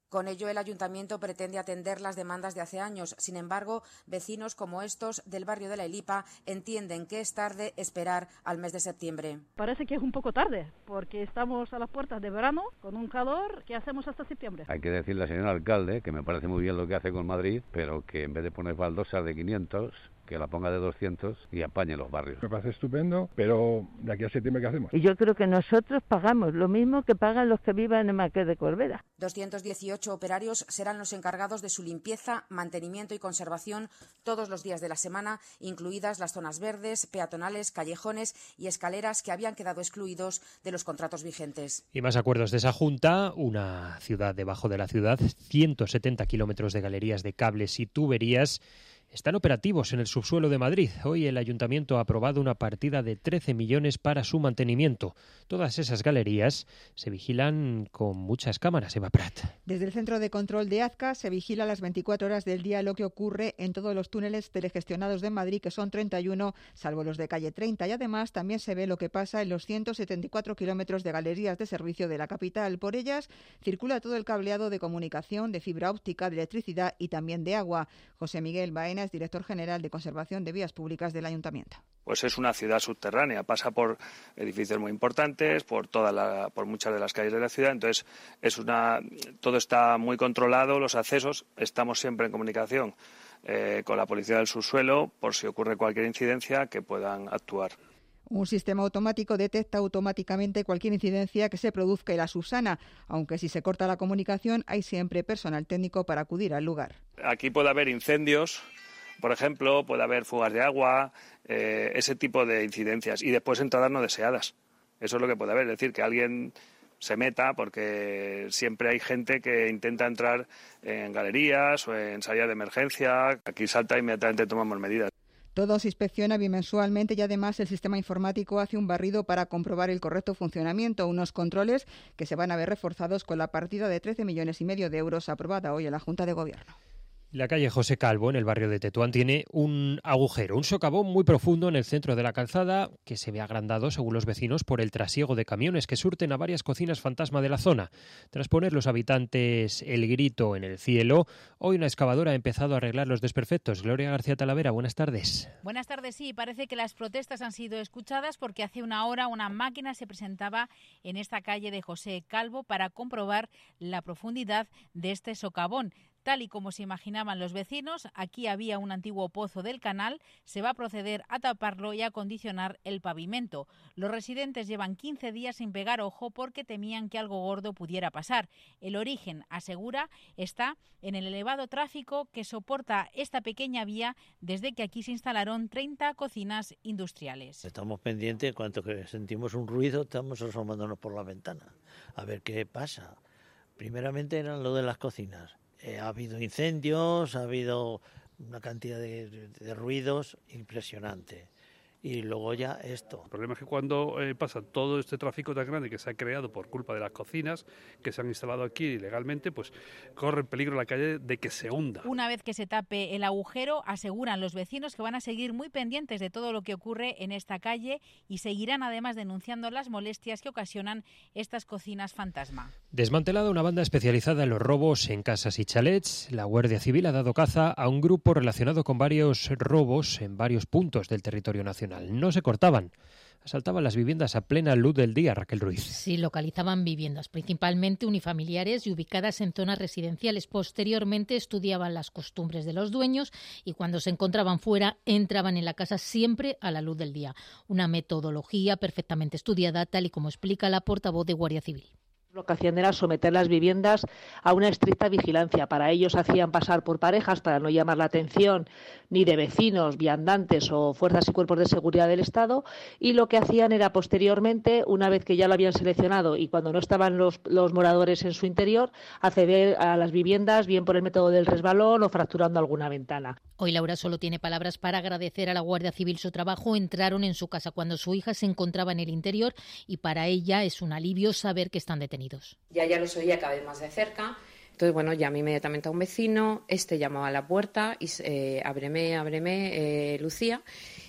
S17: Con ello, el ayuntamiento pretende atender las demandas de hace años. Sin embargo, vecinos como estos del barrio de La Elipa entienden que es tarde esperar al mes de septiembre.
S5: Parece que es un poco tarde, porque estamos a las puertas de verano con un calor que hacemos hasta septiembre.
S6: Hay que decirle al señor alcalde que me parece muy bien lo que hace con Madrid, pero que en vez de poner baldosas de quinientos, que la ponga de doscientos y apañe los barrios.
S18: Me parece estupendo, pero de aquí a septiembre, ¿qué hacemos?
S19: Y yo creo que nosotros pagamos lo mismo que pagan los que vivan en Marqués de Corbera.
S17: doscientos dieciocho operarios serán los encargados de su limpieza, mantenimiento y conservación todos los días de la semana, incluidas las zonas verdes, peatonales, callejones y escaleras que habían quedado excluidos de los contratos vigentes.
S1: Y más acuerdos de esa junta, una ciudad debajo de la ciudad, ciento setenta kilómetros de galerías de cables y tuberías están operativos en el subsuelo de Madrid. Hoy el Ayuntamiento ha aprobado una partida de trece millones para su mantenimiento. Todas esas galerías se vigilan con muchas cámaras. Eva Prat.
S20: Desde el Centro de Control de Azca se vigila las veinticuatro horas del día lo que ocurre en todos los túneles telegestionados de Madrid, que son treinta y uno, salvo los de calle treinta. Y además también se ve lo que pasa en los ciento setenta y cuatro kilómetros de galerías de servicio de la capital. Por ellas circula todo el cableado de comunicación, de fibra óptica, de electricidad y también de agua. José Miguel Baena es director general de Conservación de Vías Públicas del Ayuntamiento.
S21: Pues es una ciudad subterránea, pasa por edificios muy importantes, por toda la, por muchas de las calles de la ciudad, entonces es una, todo está muy controlado, los accesos, estamos siempre en comunicación eh, con la policía del subsuelo por si ocurre cualquier incidencia que puedan actuar.
S20: Un sistema automático detecta automáticamente cualquier incidencia que se produzca y la subsana, aunque si se corta la comunicación hay siempre personal técnico para acudir al lugar.
S21: Aquí puede haber incendios, por ejemplo, puede haber fugas de agua, eh, ese tipo de incidencias y después entradas no deseadas. Eso es lo que puede haber, es decir, que alguien se meta porque siempre hay gente que intenta entrar en galerías o en salidas de emergencia. Aquí salta e inmediatamente tomamos medidas.
S20: Todo se inspecciona bimensualmente y además el sistema informático hace un barrido para comprobar el correcto funcionamiento, unos controles que se van a ver reforzados con la partida de trece millones y medio de euros aprobada hoy en la Junta de Gobierno.
S1: La calle José Calvo, en el barrio de Tetuán, tiene un agujero, un socavón muy profundo en el centro de la calzada que se ve agrandado, según los vecinos, por el trasiego de camiones que surten a varias cocinas fantasma de la zona. Tras poner los habitantes el grito en el cielo, hoy una excavadora ha empezado a arreglar los desperfectos. Gloria García Talavera, buenas tardes.
S22: Buenas tardes, sí, parece que las protestas han sido escuchadas porque hace una hora una máquina se presentaba en esta calle de José Calvo para comprobar la profundidad de este socavón. Tal y como se imaginaban los vecinos, aquí había un antiguo pozo del canal, se va a proceder a taparlo y a acondicionar el pavimento. Los residentes llevan quince días sin pegar ojo porque temían que algo gordo pudiera pasar. El origen, asegura, está en el elevado tráfico que soporta esta pequeña vía desde que aquí se instalaron treinta cocinas industriales.
S23: Estamos pendientes, en cuanto que sentimos un ruido, estamos asomándonos por la ventana a ver qué pasa. Primeramente eran lo de las cocinas. Eh, ha habido incendios, ha habido una cantidad de, de, de ruidos impresionante. Y luego ya esto.
S24: El problema es que cuando eh, pasa todo este tráfico tan grande que se ha creado por culpa de las cocinas que se han instalado aquí ilegalmente, pues corre el peligro la calle de que se hunda.
S22: Una vez que se tape el agujero, aseguran los vecinos que van a seguir muy pendientes de todo lo que ocurre en esta calle y seguirán además denunciando las molestias que ocasionan estas cocinas fantasma.
S1: Desmantelada una banda especializada en los robos en casas y chalets, la Guardia Civil ha dado caza a un grupo relacionado con varios robos en varios puntos del territorio nacional. No se cortaban. Asaltaban las viviendas a plena luz del día, Raquel Ruiz.
S25: Sí, localizaban viviendas, principalmente unifamiliares y ubicadas en zonas residenciales. Posteriormente estudiaban las costumbres de los dueños y cuando se encontraban fuera entraban en la casa siempre a la luz del día. Una metodología perfectamente estudiada, tal y como explica la portavoz de Guardia Civil.
S27: Lo que hacían era someter las viviendas a una estricta vigilancia. Para ellos hacían pasar por parejas para no llamar la atención ni de vecinos, viandantes o fuerzas y cuerpos de seguridad del Estado, y lo que hacían era posteriormente, una vez que ya lo habían seleccionado y cuando no estaban los, los moradores en su interior, acceder a las viviendas bien por el método del resbalón o fracturando alguna ventana.
S25: Hoy Laura solo tiene palabras para agradecer a la Guardia Civil su trabajo. Entraron en su casa cuando su hija se encontraba en el interior y para ella es un alivio saber que están detenidos.
S29: Ya ya los oía cada vez más de cerca, entonces bueno, llamé inmediatamente a un vecino, este llamó a la puerta y eh, ábreme, ábreme, eh, Lucía,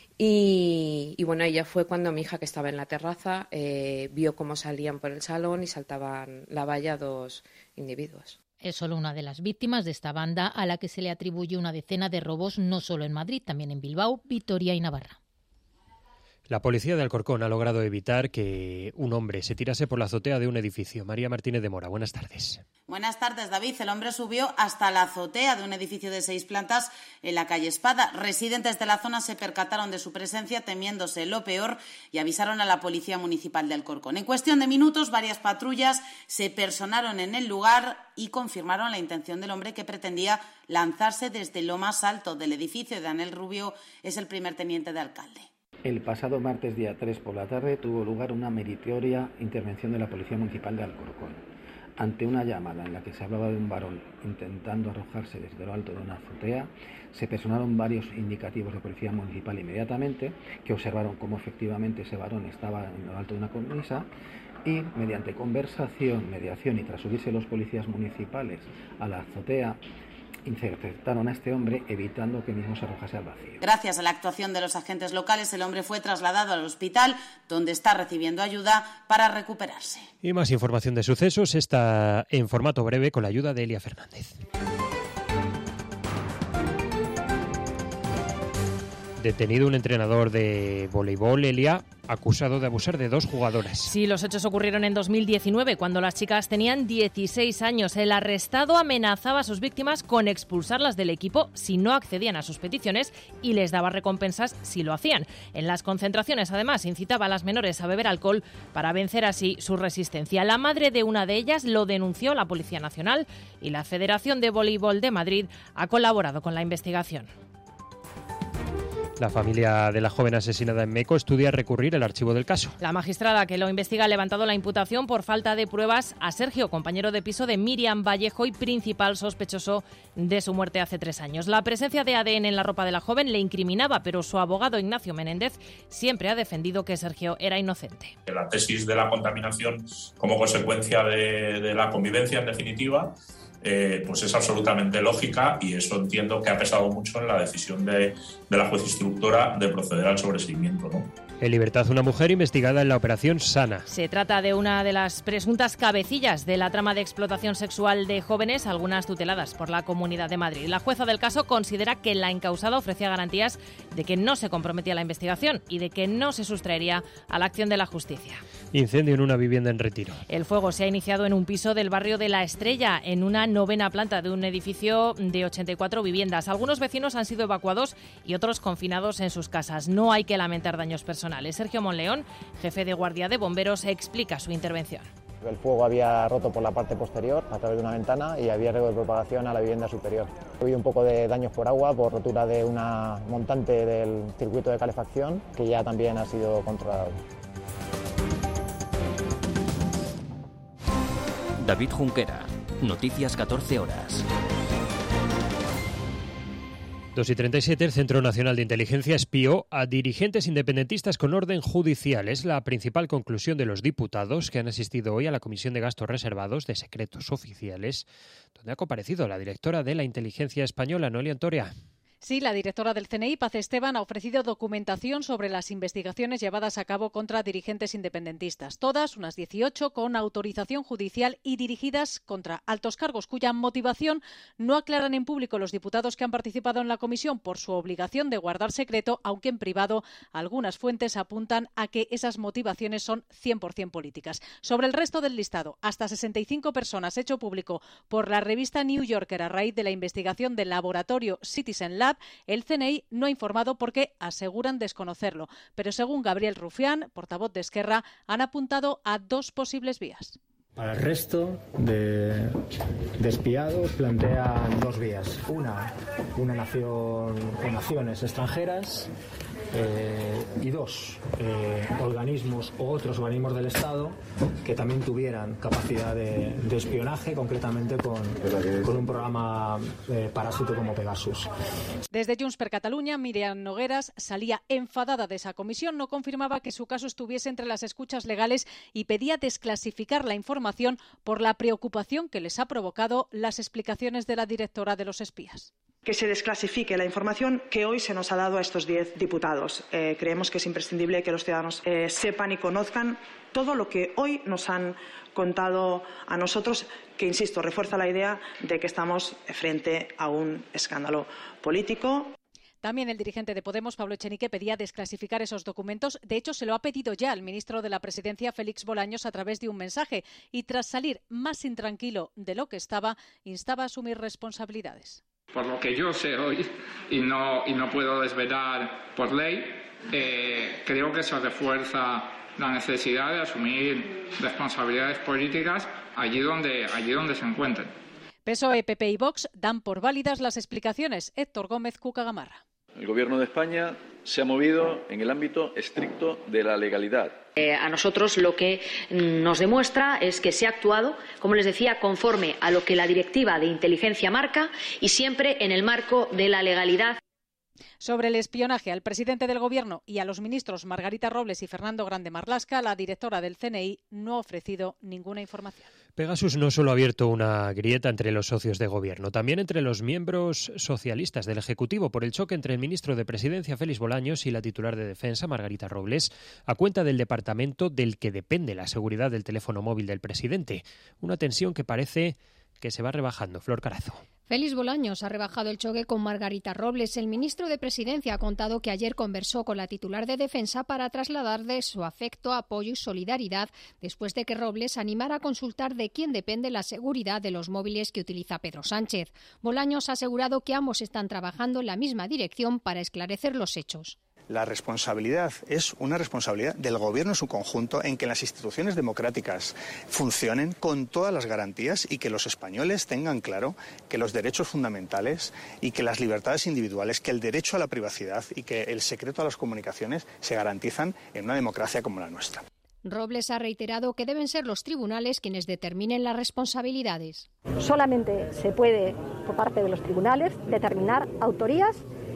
S29: y, y bueno, ella fue cuando mi hija que estaba en la terraza eh, vio cómo salían por el salón y saltaban la valla dos individuos.
S25: Es solo una de las víctimas de esta banda a la que se le atribuye una decena de robos no solo en Madrid, también en Bilbao, Vitoria y Navarra.
S1: La policía de Alcorcón ha logrado evitar que un hombre se tirase por la azotea de un edificio. María Martínez de Mora, buenas tardes.
S2: Buenas tardes, David. El hombre subió hasta la azotea de un edificio de seis plantas en la calle Espada. Residentes de la zona se percataron de su presencia temiéndose lo peor y avisaron a la Policía Municipal de Alcorcón. En cuestión de minutos, varias patrullas se personaron en el lugar y confirmaron la intención del hombre, que pretendía lanzarse desde lo más alto del edificio. Daniel Rubio es el primer teniente de alcalde.
S7: El pasado martes día tres por la tarde tuvo lugar una meritoria intervención de la Policía Municipal de Alcorcón. Ante una llamada en la que se hablaba de un varón intentando arrojarse desde lo alto de una azotea, se personaron varios indicativos de Policía Municipal inmediatamente, que observaron cómo efectivamente ese varón estaba en lo alto de una cornisa y, mediante conversación, mediación y tras subirse los policías municipales a la azotea, interceptaron a este hombre, evitando que mismo se arrojase al vacío.
S2: Gracias a la actuación de los agentes locales, el hombre fue trasladado al hospital, donde está recibiendo ayuda para recuperarse.
S1: Y más información de sucesos está en formato breve con la ayuda de Elia Fernández. Detenido un entrenador de voleibol, Elia, acusado de abusar de dos jugadoras.
S8: Sí, los hechos ocurrieron en dos mil diecinueve, cuando las chicas tenían dieciséis años. El arrestado amenazaba a sus víctimas con expulsarlas del equipo si no accedían a sus peticiones y les daba recompensas si lo hacían. En las concentraciones, además, incitaba a las menores a beber alcohol para vencer así su resistencia. La madre de una de ellas lo denunció a la Policía Nacional y la Federación de Voleibol de Madrid ha colaborado con la investigación.
S1: La familia de la joven asesinada en Meco estudia recurrir el archivo del caso.
S8: La magistrada que lo investiga ha levantado la imputación por falta de pruebas a Sergio, compañero de piso de Miriam Vallejo y principal sospechoso de su muerte hace tres años. La presencia de A D N en la ropa de la joven le incriminaba, pero su abogado Ignacio Menéndez siempre ha defendido que Sergio era inocente.
S9: La tesis de la contaminación como consecuencia de, de la convivencia, en definitiva, Eh, pues es absolutamente lógica, y eso entiendo que ha pesado mucho en la decisión de, de la juez instructora de proceder al sobreseimiento, ¿no?
S1: En libertad una mujer investigada en la operación Sana.
S8: Se trata de una de las presuntas cabecillas de la trama de explotación sexual de jóvenes, algunas tuteladas por la Comunidad de Madrid. La jueza del caso considera que la encausada ofrecía garantías de que no se comprometía la investigación y de que no se sustraería a la acción de la justicia.
S1: Incendio en una vivienda en Retiro.
S8: El fuego se ha iniciado en un piso del barrio de La Estrella, en una novena planta de un edificio de ochenta y cuatro viviendas. Algunos vecinos han sido evacuados y otros confinados en sus casas. No hay que lamentar daños personales. Sergio Monleón, jefe de guardia de bomberos, explica su intervención.
S10: El fuego había roto por la parte posterior a través de una ventana y había riesgo de propagación a la vivienda superior. Ha habido un poco de daños por agua, por rotura de una montante del circuito de calefacción, que ya también ha sido controlado.
S12: David Junquera, Noticias catorce horas.
S1: dos y treinta y siete, el Centro Nacional de Inteligencia espió a dirigentes independentistas con orden judicial. Es la principal conclusión de los diputados que han asistido hoy a la Comisión de Gastos Reservados de Secretos Oficiales, donde ha comparecido la directora de la Inteligencia Española, Noelia Antoria.
S13: Sí, la directora del C N I, Paz Esteban, ha ofrecido documentación sobre las investigaciones llevadas a cabo contra dirigentes independentistas. Todas, unas dieciocho, con autorización judicial y dirigidas contra altos cargos, cuya motivación no aclaran en público los diputados que han participado en la comisión por su obligación de guardar secreto, aunque en privado algunas fuentes apuntan a que esas motivaciones son cien por ciento políticas. Sobre el resto del listado, hasta sesenta y cinco personas hecho público por la revista New Yorker a raíz de la investigación del laboratorio Citizen Lab, el C N I no ha informado porque aseguran desconocerlo. Pero según Gabriel Rufián, portavoz de Esquerra, han apuntado a dos posibles vías.
S15: Para el resto de, de espiados plantean dos vías. Una, una nación o naciones extranjeras. Eh, y dos, eh, organismos o otros organismos del Estado que también tuvieran capacidad de, de espionaje, concretamente con, con un programa eh, parásito como Pegasus.
S13: Desde Junts per Catalunya, Miriam Nogueras salía enfadada de esa comisión, no confirmaba que su caso estuviese entre las escuchas legales y pedía desclasificar la información por la preocupación que les ha provocado las explicaciones de la directora de los espías.
S3: que se desclasifique la información que hoy se nos ha dado a estos diez diputados. Eh, creemos que es imprescindible que los ciudadanos eh, sepan y conozcan todo lo que hoy nos han contado a nosotros, que, insisto, refuerza la idea de que estamos frente a un escándalo político.
S13: También el dirigente de Podemos, Pablo Echenique, pedía desclasificar esos documentos. De hecho, se lo ha pedido ya al ministro de la Presidencia, Félix Bolaños, a través de un mensaje. Y tras salir más intranquilo de lo que estaba, instaba a asumir responsabilidades.
S4: Por lo que yo sé hoy, y no, y no puedo desvelar por ley, eh, creo que se refuerza la necesidad de asumir responsabilidades políticas allí donde, allí donde se encuentren.
S13: P S O E, P P y Vox dan por válidas las explicaciones. Héctor Gómez Cuca Gamarra.
S5: El Gobierno de España se ha movido en el ámbito estricto de la legalidad.
S6: Eh, a nosotros lo que nos demuestra es que se ha actuado, como les decía, conforme a lo que la Directiva de Inteligencia marca y siempre en el marco de la legalidad.
S13: Sobre el espionaje al presidente del Gobierno y a los ministros Margarita Robles y Fernando Grande Marlaska, la directora del C N I no ha ofrecido ninguna información.
S1: Pegasus no solo ha abierto una grieta entre los socios de gobierno, también entre los miembros socialistas del Ejecutivo por el choque entre el ministro de Presidencia, Félix Bolaños, y la titular de Defensa, Margarita Robles, a cuenta del departamento del que depende la seguridad del teléfono móvil del presidente. Una tensión que parece que se va rebajando. Flor Carazo.
S11: Félix Bolaños ha rebajado el choque con Margarita Robles. El ministro de Presidencia ha contado que ayer conversó con la titular de Defensa para trasladarle su afecto, apoyo y solidaridad después de que Robles animara a consultar de quién depende la seguridad de los móviles que utiliza Pedro Sánchez. Bolaños ha asegurado que ambos están trabajando en la misma dirección para esclarecer los hechos.
S14: La responsabilidad es una responsabilidad del Gobierno en su conjunto en que las instituciones democráticas funcionen con todas las garantías y que los españoles tengan claro que los derechos fundamentales y que las libertades individuales, que el derecho a la privacidad y que el secreto a las comunicaciones se garantizan en una democracia como la nuestra.
S11: Robles ha reiterado que deben ser los tribunales quienes determinen las responsabilidades.
S16: Solamente se puede, por parte de los tribunales, determinar autorías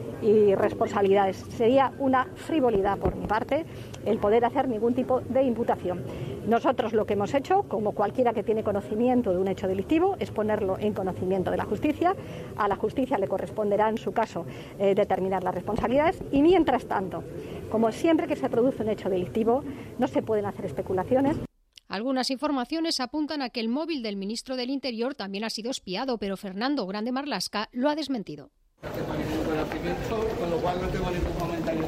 S16: y responsabilidades. Sería una frivolidad por mi parte el poder hacer ningún tipo de imputación. Nosotros lo que hemos hecho, como cualquiera que tiene conocimiento de un hecho delictivo, es ponerlo en conocimiento de la justicia. A la justicia le corresponderá, en su caso, eh, determinar las responsabilidades y, mientras tanto, como siempre que se produce un hecho delictivo, no se pueden hacer especulaciones.
S11: Algunas informaciones apuntan a que el móvil del ministro del Interior también ha sido espiado, pero Fernando Grande Marlaska lo ha desmentido. Con lo cual no tengo ningún comentario.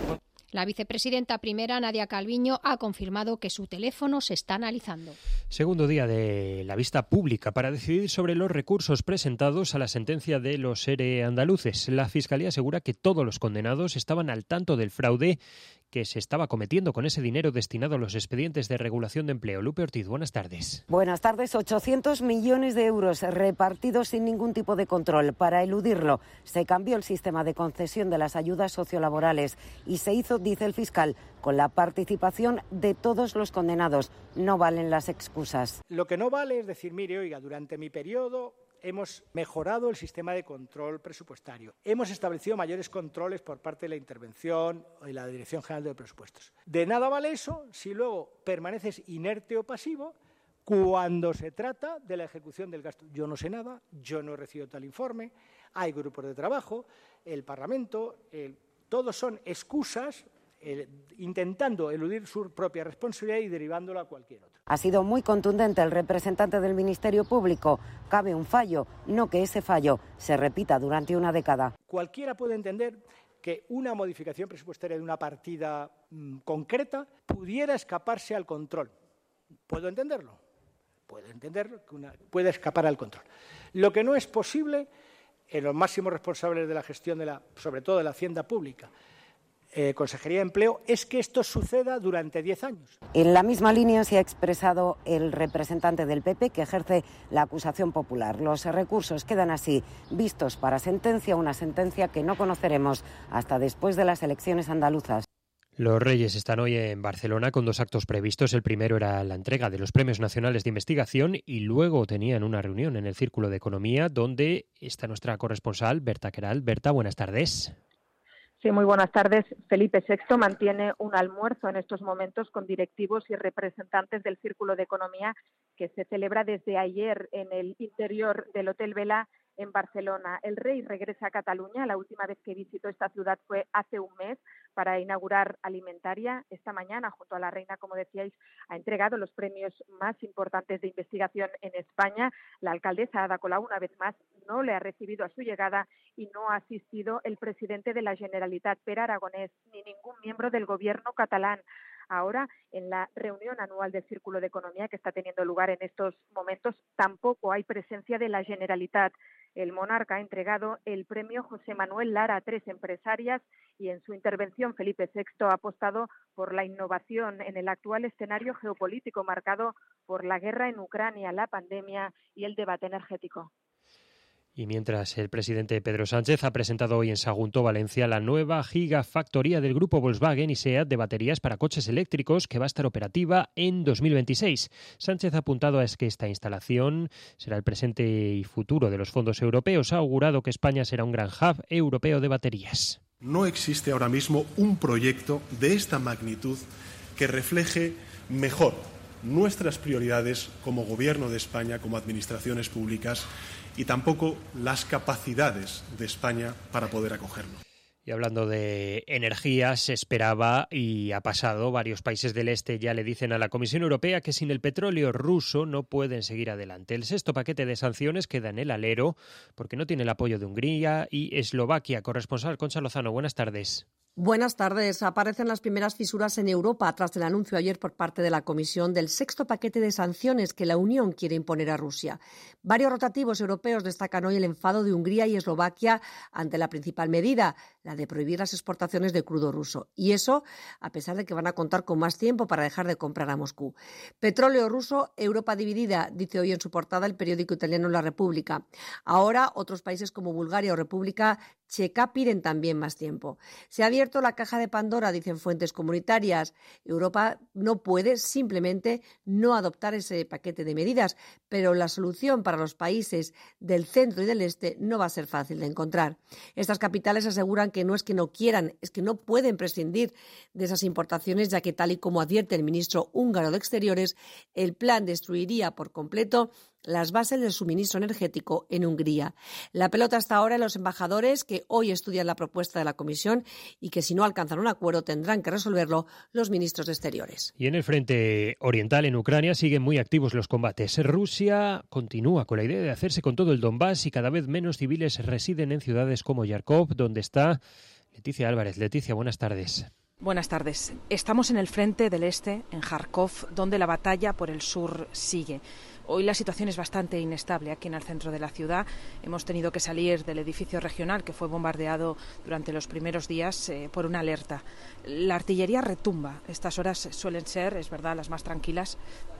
S11: La vicepresidenta primera, Nadia Calviño, ha confirmado que su teléfono se está analizando.
S1: Segundo día de la vista pública para decidir sobre los recursos presentados a la sentencia de los ERE andaluces. La Fiscalía asegura que todos los condenados estaban al tanto del fraude que se estaba cometiendo con ese dinero destinado a los expedientes de regulación de empleo. Lupe Ortiz, buenas tardes.
S26: Buenas tardes. ochocientos millones de euros repartidos sin ningún tipo de control. Para eludirlo, se cambió el sistema de concesión de las ayudas sociolaborales y se hizo, dice el fiscal, con la participación de todos los condenados. No valen las excusas.
S28: Lo que no vale es decir, mire, oiga, durante mi periodo hemos mejorado el sistema de control presupuestario. Hemos establecido mayores controles por parte de la intervención y la Dirección General de Presupuestos. De nada vale eso si luego permaneces inerte o pasivo cuando se trata de la ejecución del gasto. Yo no sé nada, yo no he recibido tal informe, hay grupos de trabajo, el Parlamento, el, todos son excusas eh, intentando eludir su propia responsabilidad y derivándola a cualquier otro.
S26: Ha sido muy contundente el representante del Ministerio Público. Cabe un fallo, no que ese fallo se repita durante una década.
S28: Cualquiera puede entender que una modificación presupuestaria de una partida mmm, concreta pudiera escaparse al control. ¿Puedo entenderlo? Puedo entender que una, puede escapar al control. Lo que no es posible en los máximos responsables de la gestión, de la, sobre todo de la hacienda pública, Eh, Consejería de Empleo, es que esto suceda durante diez años.
S26: En la misma línea se ha expresado el representante del P P que ejerce la acusación popular. Los recursos quedan así vistos para sentencia, una sentencia que no conoceremos hasta después de las elecciones andaluzas.
S1: Los Reyes están hoy en Barcelona con dos actos previstos. El primero era la entrega de los Premios Nacionales de Investigación y luego tenían una reunión en el Círculo de Economía donde está nuestra corresponsal, Berta Queral. Berta, buenas tardes.
S30: Sí, muy buenas tardes. Felipe sexto mantiene un almuerzo en estos momentos con directivos y representantes del Círculo de Economía que se celebra desde ayer en el interior del Hotel Vela en Barcelona. El rey regresa a Cataluña. La última vez que visitó esta ciudad fue hace un mes para inaugurar Alimentaria. Esta mañana, junto a la reina, como decíais, ha entregado los premios más importantes de investigación en España. La alcaldesa Ada Colau, una vez más, no le ha recibido a su llegada y no ha asistido el presidente de la Generalitat, Pere Aragonès, ni ningún miembro del gobierno catalán. Ahora, en la reunión anual del Círculo de Economía que está teniendo lugar en estos momentos, tampoco hay presencia de la Generalitat. El monarca ha entregado el premio José Manuel Lara a tres empresarias y en su intervención Felipe sexto ha apostado por la innovación en el actual escenario geopolítico marcado por la guerra en Ucrania, la pandemia y el debate energético.
S1: Y mientras el presidente Pedro Sánchez ha presentado hoy en Sagunto, Valencia, la nueva gigafactoría del grupo Volkswagen y SEAT de baterías para coches eléctricos que va a estar operativa en dos mil veintiséis. Sánchez ha apuntado a que esta instalación será el presente y futuro de los fondos europeos. Ha augurado que España será un gran hub europeo de baterías.
S17: No existe ahora mismo un proyecto de esta magnitud que refleje mejor nuestras prioridades como Gobierno de España, como administraciones públicas, y tampoco las capacidades de España para poder acogerlo.
S1: Y hablando de energía, se esperaba y ha pasado. Varios países del este ya le dicen a la Comisión Europea que sin el petróleo ruso no pueden seguir adelante. El sexto paquete de sanciones queda en el alero porque no tiene el apoyo de Hungría y Eslovaquia. Corresponsal Concha Lozano, buenas tardes.
S18: Buenas tardes. Aparecen las primeras fisuras en Europa tras el anuncio ayer por parte de la Comisión del sexto paquete de sanciones que la Unión quiere imponer a Rusia. Varios rotativos europeos destacan hoy el enfado de Hungría y Eslovaquia ante la principal medida, la de prohibir las exportaciones de crudo ruso. Y eso, a pesar de que van a contar con más tiempo para dejar de comprar a Moscú. Petróleo ruso, Europa dividida, dice hoy en su portada el periódico italiano La República. Ahora, otros países como Bulgaria o República Checa piden también más tiempo. Se ha abierto la caja de Pandora, dicen fuentes comunitarias. Europa no puede simplemente no adoptar ese paquete de medidas, pero la solución para los países del centro y del este no va a ser fácil de encontrar. Estas capitales aseguran que no es que no quieran, es que no pueden prescindir de esas importaciones, ya que tal y como advierte el ministro húngaro de Exteriores, el plan destruiría por completo las bases del suministro energético en Hungría. La pelota está ahora en los embajadores que hoy estudian la propuesta de la Comisión y que si no alcanzan un acuerdo tendrán que resolverlo los ministros de Exteriores.
S1: Y en el frente oriental, en Ucrania, siguen muy activos los combates. Rusia continúa con la idea de hacerse con todo el Donbass y cada vez menos civiles residen en ciudades como Yarkov, donde está Leticia Álvarez. Leticia, buenas tardes.
S19: Buenas tardes. Estamos en el frente del este, en Kharkov, donde la batalla por el sur sigue. Hoy la situación es bastante inestable aquí en el centro de la ciudad. Hemos tenido que salir del edificio regional que fue bombardeado durante los primeros días eh, por una alerta. La artillería retumba. Estas horas suelen ser, es verdad, las más tranquilas.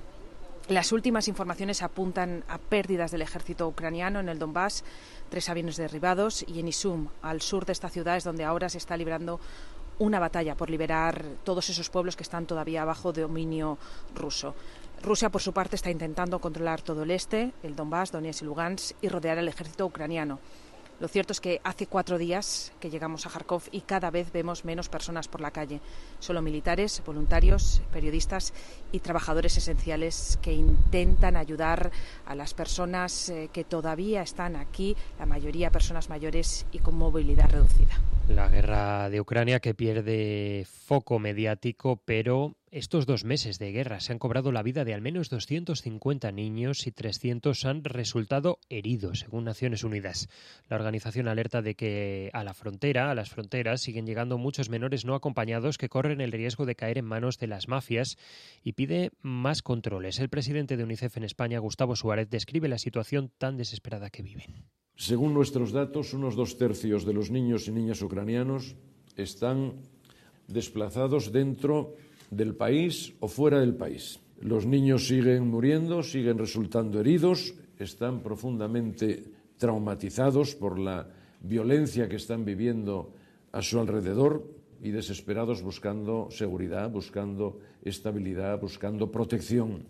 S19: Las últimas informaciones apuntan a pérdidas del ejército ucraniano en el Donbass, tres aviones derribados, y en Izum, al sur de esta ciudad, es donde ahora se está librando una batalla por liberar todos esos pueblos que están todavía bajo dominio ruso. Rusia, por su parte, está intentando controlar todo el este, el Donbass, Donetsk y Lugansk, y rodear al ejército ucraniano. Lo cierto es que hace cuatro días que llegamos a Kharkov y cada vez vemos menos personas por la calle. Solo militares, voluntarios, periodistas y trabajadores esenciales que intentan ayudar a las personas que todavía están aquí, la mayoría personas mayores y con movilidad reducida.
S1: La guerra de Ucrania que pierde foco mediático, pero estos dos meses de guerra se han cobrado la vida de al menos doscientos cincuenta niños y trescientos han resultado heridos, según Naciones Unidas. La organización alerta de que a la frontera, a las fronteras, siguen llegando muchos menores no acompañados que corren el riesgo de caer en manos de las mafias y pide más controles. El presidente de UNICEF en España, Gustavo Suárez, describe la situación tan desesperada que viven.
S20: Según nuestros datos, unos dos tercios de los niños y niñas ucranianos están desplazados dentro del país o fuera del país. Los niños siguen muriendo, siguen resultando heridos, están profundamente traumatizados por la violencia que están viviendo a su alrededor y desesperados buscando seguridad, buscando estabilidad, buscando protección.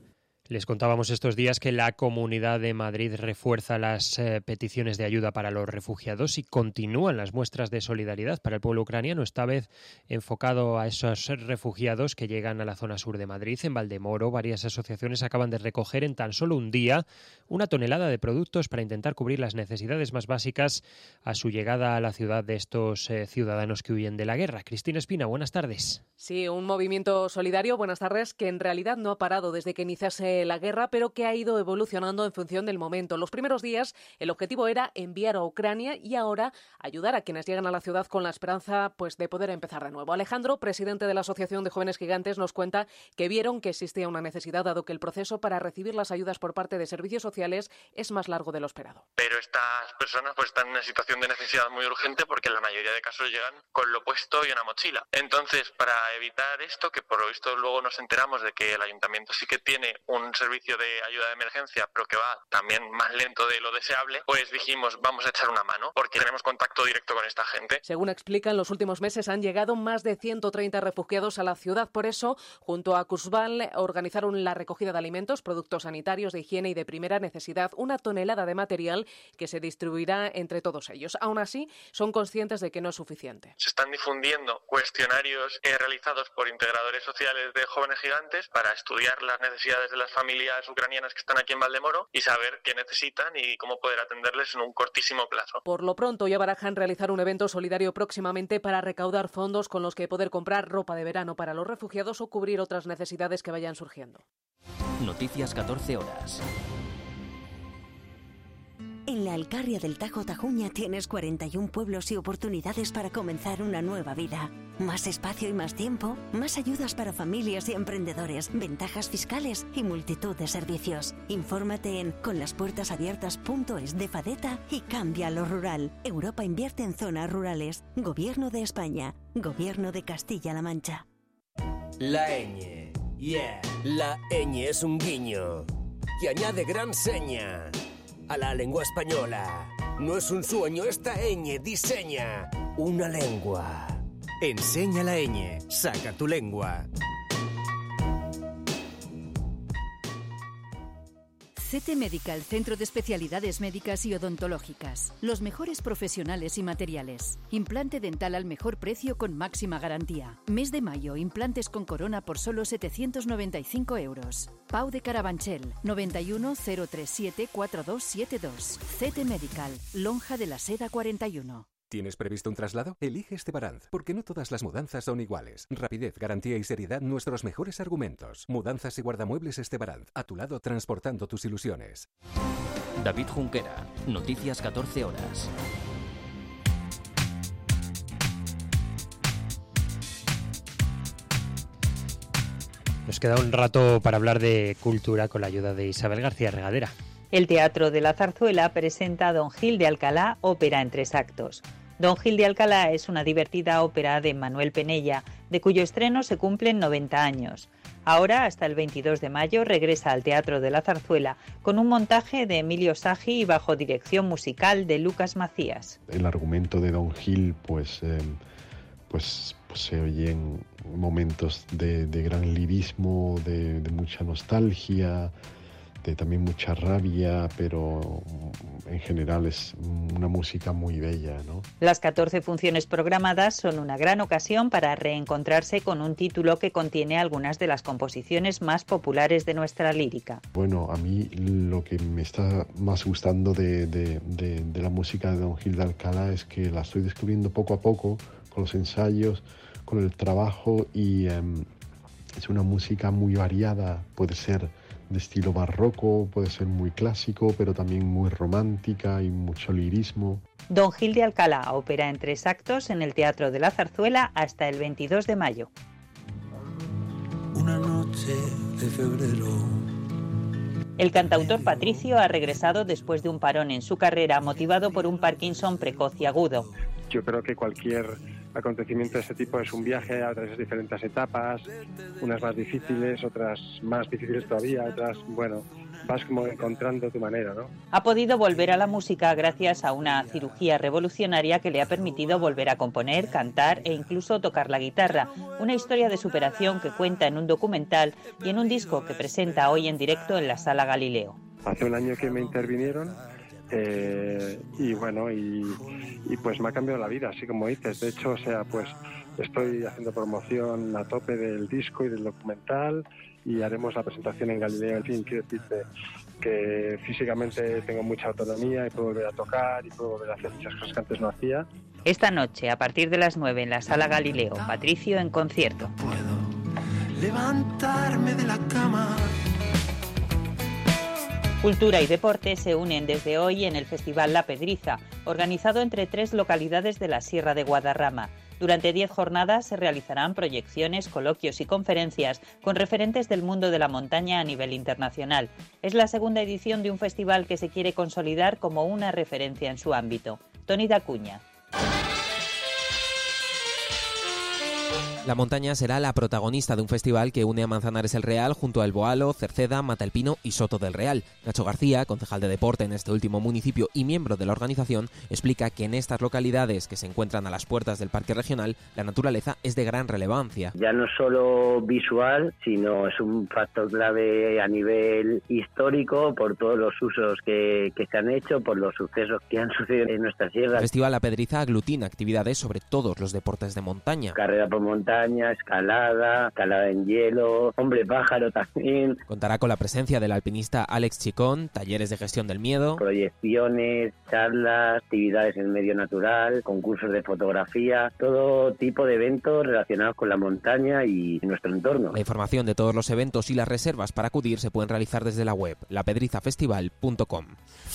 S1: Les contábamos estos días que la Comunidad de Madrid refuerza las eh, peticiones de ayuda para los refugiados y continúan las muestras de solidaridad para el pueblo ucraniano, esta vez enfocado a esos refugiados que llegan a la zona sur de Madrid. En Valdemoro, varias asociaciones acaban de recoger en tan solo un día una tonelada de productos para intentar cubrir las necesidades más básicas a su llegada a la ciudad de estos eh, ciudadanos que huyen de la guerra. Cristina Espina, buenas tardes.
S2: Sí, un movimiento solidario, buenas tardes, que en realidad no ha parado desde que iniciase la guerra, pero que ha ido evolucionando en función del momento. Los primeros días el objetivo era enviar a Ucrania y ahora ayudar a quienes llegan a la ciudad con la esperanza pues de poder empezar de nuevo. Alejandro, presidente de la Asociación de Jóvenes Gigantes, nos cuenta que vieron que existía una necesidad, dado que el proceso para recibir las ayudas por parte de servicios sociales es más largo de lo esperado.
S7: Pero estas personas pues están en una situación de necesidad muy urgente porque en la mayoría de casos llegan con lo puesto y una mochila. Entonces, para evitar esto, que por lo visto luego nos enteramos de que el ayuntamiento sí que tiene un un servicio de ayuda de emergencia, pero que va también más lento de lo deseable, pues dijimos, vamos a echar una mano, porque tenemos contacto directo con esta gente.
S2: Según explica, en los últimos meses han llegado más de ciento treinta refugiados a la ciudad. Por eso, junto a Kurzbal, organizaron la recogida de alimentos, productos sanitarios, de higiene y de primera necesidad, una tonelada de material que se distribuirá entre todos ellos. Aún así, son conscientes de que no es suficiente.
S7: Se están difundiendo cuestionarios eh, realizados por integradores sociales de Jóvenes Gigantes para estudiar las necesidades de las familias ucranianas que están aquí en Valdemoro y saber qué necesitan y cómo poder atenderles en un cortísimo plazo.
S2: Por lo pronto ya barajan realizar un evento solidario próximamente para recaudar fondos con los que poder comprar ropa de verano para los refugiados o cubrir otras necesidades que vayan surgiendo.
S12: Noticias catorce horas.
S9: En la Alcarria del Tajo Tajuña tienes cuarenta y un pueblos y oportunidades para comenzar una nueva vida. Más espacio y más tiempo, más ayudas para familias y emprendedores, ventajas fiscales y multitud de servicios. Infórmate en conlaspuertasabiertas punto es de Fadeta y cambia lo rural. Europa invierte en zonas rurales. Gobierno de España. Gobierno de Castilla-La Mancha.
S21: La ñ. Yeah. La ñ es un guiño que añade gran seña a la lengua española. No es un sueño, esta ñ diseña una lengua. Enseña la ñ, saca tu lengua.
S22: C T Medical, Centro de Especialidades Médicas y Odontológicas. Los mejores profesionales y materiales. Implante dental al mejor precio con máxima garantía. Mes de mayo, implantes con corona por solo setecientos noventa y cinco euros. Pau de Carabanchel, noventa y uno, cero treinta y siete, cuarenta y dos setenta y dos. C T Medical, Lonja de la Seda cuarenta y uno.
S23: ¿Tienes previsto un traslado? Elige Estebaranz, porque no todas las mudanzas son iguales. Rapidez, garantía y seriedad, nuestros mejores argumentos. Mudanzas y guardamuebles Estebaranz, a tu lado transportando tus ilusiones.
S12: David Junquera, Noticias catorce horas.
S1: Nos queda un rato para hablar de cultura con la ayuda de Isabel García Regadera.
S24: El Teatro de la Zarzuela presenta Don Gil de Alcalá, ópera en tres actos. Don Gil de Alcalá es una divertida ópera de Manuel Penella, de cuyo estreno se cumplen noventa años. Ahora, hasta el veintidós de mayo, regresa al Teatro de la Zarzuela con un montaje de Emilio Sagi y bajo dirección musical de Lucas Macías.
S25: El argumento de Don Gil, pues, eh, pues, pues se oyen momentos de, de gran lirismo, de, de mucha nostalgia, de también mucha rabia, pero en general es una música muy bella, ¿no?
S24: Las catorce funciones programadas son una gran ocasión para reencontrarse con un título que contiene algunas de las composiciones más populares de nuestra lírica.
S25: Bueno, a mí lo que me está más gustando de, de, de, de la música de Don Gil de Alcalá es que la estoy descubriendo poco a poco, con los ensayos, con el trabajo, y eh, es una música muy variada, puede ser de estilo barroco, puede ser muy clásico, pero también muy romántica y mucho lirismo.
S24: Don Gil de Alcalá, ópera en tres actos en el Teatro de la Zarzuela hasta el veintidós de mayo.
S27: Una noche de febrero.
S24: El cantautor Patricio ha regresado después de un parón en su carrera motivado por un Parkinson precoz y agudo.
S29: Yo creo que cualquier acontecimiento de este tipo es un viaje a través de diferentes etapas, unas más difíciles, otras más difíciles todavía, otras, bueno, vas como encontrando tu manera, ¿no?
S24: Ha podido volver a la música gracias a una cirugía revolucionaria que le ha permitido volver a componer, cantar e incluso tocar la guitarra. Una historia de superación que cuenta en un documental y en un disco que presenta hoy en directo en la Sala Galileo.
S29: Hace un año que me intervinieron eh, y bueno, y, y pues me ha cambiado la vida, así como dices. De hecho, o sea, pues estoy haciendo promoción a tope del disco y del documental y haremos la presentación en Galileo. En fin, quiero decirte que físicamente tengo mucha autonomía y puedo volver a tocar y puedo volver a hacer muchas cosas que antes no hacía.
S24: Esta noche, a partir de las nueve en la Sala Galileo, Patricio en concierto.
S27: Puedo levantarme de la cama.
S24: Cultura y deporte se unen desde hoy en el Festival La Pedriza, organizado entre tres localidades de la Sierra de Guadarrama. Durante diez jornadas se realizarán proyecciones, coloquios y conferencias con referentes del mundo de la montaña a nivel internacional. Es la segunda edición de un festival que se quiere consolidar como una referencia en su ámbito. Toni Dacuña.
S3: La montaña será la protagonista de un festival que une a Manzanares el Real junto a El Boalo, Cerceda, Matalpino y Soto del Real. Nacho García, concejal de deporte en este último municipio y miembro de la organización, explica que en estas localidades que se encuentran a las puertas del parque regional, la naturaleza es de gran relevancia.
S4: Ya no solo visual, sino es un factor clave a nivel histórico por todos los usos que, que se han hecho, por los sucesos que han sucedido en nuestra sierra.
S3: El Festival La Pedriza aglutina actividades sobre todos los deportes de montaña.
S4: Carrera por montaña, escalada, escalada en hielo, hombre pájaro también.
S3: Contará con la presencia del alpinista Alex Chicón, talleres de gestión del miedo,
S4: proyecciones, charlas, actividades en medio natural, concursos de fotografía, todo tipo de eventos relacionados con la montaña y nuestro entorno.
S3: La información de todos los eventos y las reservas para acudir se pueden realizar desde la web la pedriza festival punto com.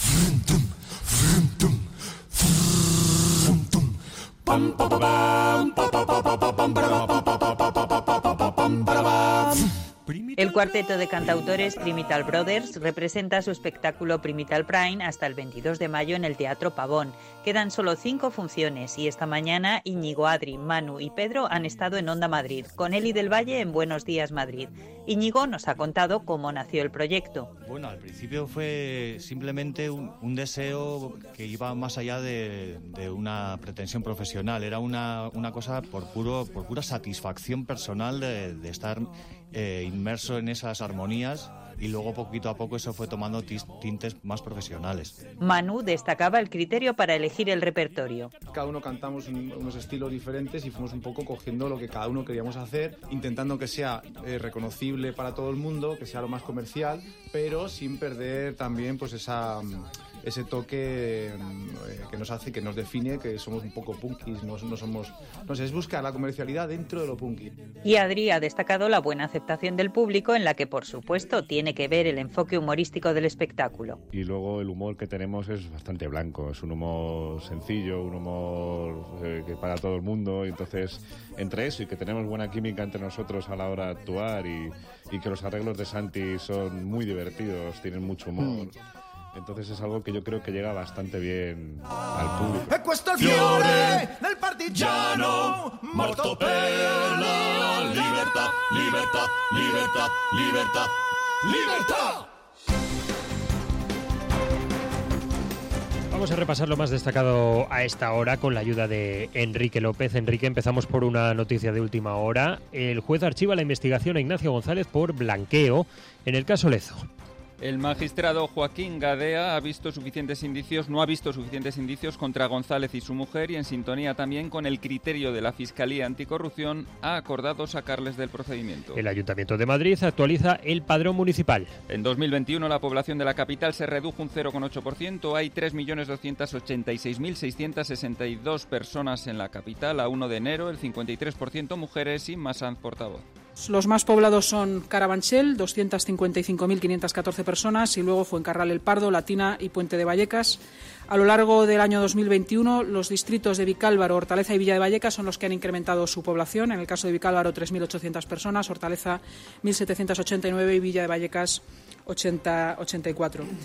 S24: El cuarteto de cantautores Primital Brothers representa su espectáculo Primital Prime hasta el veintidós de mayo en el Teatro Pavón. Quedan solo cinco funciones y esta mañana Íñigo, Adri, Manu y Pedro han estado en Onda Madrid, con Eli del Valle en Buenos Días Madrid. Íñigo nos ha contado cómo nació el proyecto.
S5: Bueno, al principio fue simplemente un, un deseo que iba más allá de, de una pretensión profesional. Era una, una cosa por, puro, por pura satisfacción personal de, de estar eh, inmerso en esas armonías, y luego poquito a poco eso fue tomando tintes más profesionales.
S24: Manu destacaba el criterio para elegir el repertorio.
S6: Cada uno cantamos en unos estilos diferentes y fuimos un poco cogiendo lo que cada uno queríamos hacer, intentando que sea eh, reconocible para todo el mundo, que sea lo más comercial, pero sin perder también pues esa... ese toque eh, que nos hace, que nos define, que somos un poco punkis, no, no somos, no sé, es buscar la comercialidad dentro de lo punky.
S24: Y Adri ha destacado la buena aceptación del público, en la que por supuesto tiene que ver el enfoque humorístico del espectáculo.
S8: Y luego el humor que tenemos es bastante blanco, es un humor sencillo, un humor eh, que para todo el mundo, y entonces entre eso y que tenemos buena química entre nosotros a la hora de actuar, y, y que los arreglos de Santi son muy divertidos, tienen mucho humor. Mm. Entonces es algo que yo creo que llega bastante bien al público.
S27: E questo è il fiore del partigiano, morto per la libertà, libertà, libertà, libertà, libertà.
S1: Vamos a repasar lo más destacado a esta hora con la ayuda de Enrique López. Enrique, empezamos por una noticia de última hora. El juez archiva la investigación a Ignacio González por blanqueo en el caso Lezo.
S10: El magistrado Joaquín Gadea ha visto suficientes indicios, no ha visto suficientes indicios contra González y su mujer, y en sintonía también con el criterio de la Fiscalía Anticorrupción ha acordado sacarles del procedimiento.
S1: El Ayuntamiento de Madrid actualiza el padrón municipal.
S10: En dos mil veintiuno la población de la capital se redujo un cero coma ocho por ciento, hay tres millones doscientos ochenta y seis mil seiscientos sesenta y dos personas en la capital. A uno de enero el cincuenta y tres por ciento mujeres y Masanz portavoz.
S13: Los más poblados son Carabanchel, doscientas cincuenta y cinco mil quinientas catorce personas, y luego Fuencarral El Pardo, Latina y Puente de Vallecas. A lo largo del año dos mil veintiuno, los distritos de Vicálvaro, Hortaleza y Villa de Vallecas son los que han incrementado su población. En el caso de Vicálvaro, tres mil ochocientas personas, Hortaleza, mil setecientos ochenta y nueve y Villa de Vallecas, ochenta, ochenta y cuatro.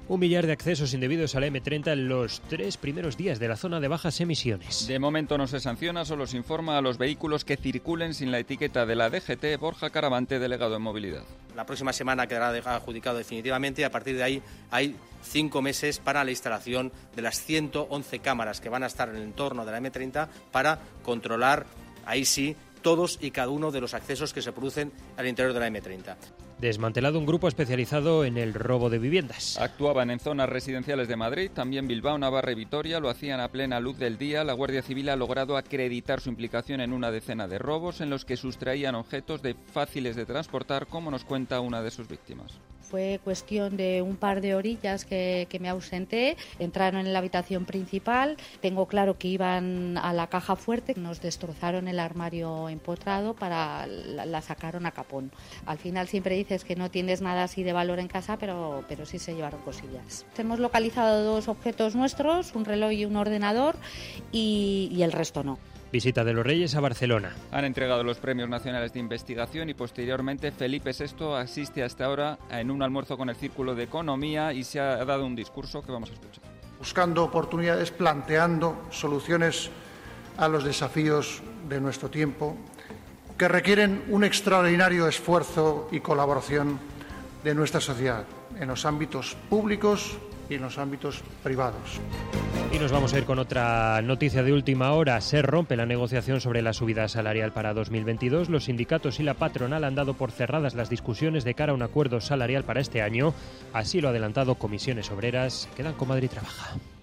S1: Un millar de accesos indebidos a la eme treinta en los tres primeros días de la zona de bajas emisiones.
S10: De momento no se sanciona, solo se informa a los vehículos que circulen sin la etiqueta de la D G T. Borja Caravante, delegado en movilidad.
S11: La próxima semana quedará adjudicado definitivamente y a partir de ahí hay cinco meses para la instalación de las ciento once cámaras que van a estar en el entorno de la eme treinta para controlar, ahí sí, todos y cada uno de los accesos que se producen al interior de la eme treinta.
S1: Desmantelado un grupo especializado en el robo de viviendas.
S10: Actuaban en zonas residenciales de Madrid, también Bilbao, Navarra y Vitoria, lo hacían a plena luz del día. La Guardia Civil ha logrado acreditar su implicación en una decena de robos en los que sustraían objetos de fáciles de transportar, como nos cuenta una de sus víctimas.
S14: Fue cuestión de un par de horillas que, que me ausenté, entraron en la habitación principal, tengo claro que iban a la caja fuerte, nos destrozaron el armario empotrado, para la, la sacaron a capón. Al final siempre dices que no tienes nada así de valor en casa, pero, pero sí se llevaron cosillas. Hemos localizado dos objetos nuestros, un reloj y un ordenador, y, y el resto no.
S1: Visita de los Reyes a Barcelona.
S10: Han entregado los premios nacionales de investigación y posteriormente Felipe sexto asiste hasta ahora en un almuerzo con el Círculo de Economía y se ha dado un discurso que vamos a escuchar.
S15: Buscando oportunidades, planteando soluciones a los desafíos de nuestro tiempo que requieren un extraordinario esfuerzo y colaboración de nuestra sociedad en los ámbitos públicos y en los ámbitos privados.
S1: Y nos vamos a ir con otra noticia de última hora. Se rompe la negociación sobre la subida salarial para dos mil veintidós. Los sindicatos y la patronal han dado por cerradas las discusiones de cara a un acuerdo salarial para este año. Así lo ha adelantado Comisiones Obreras. Quedan con Madrid Trabaja.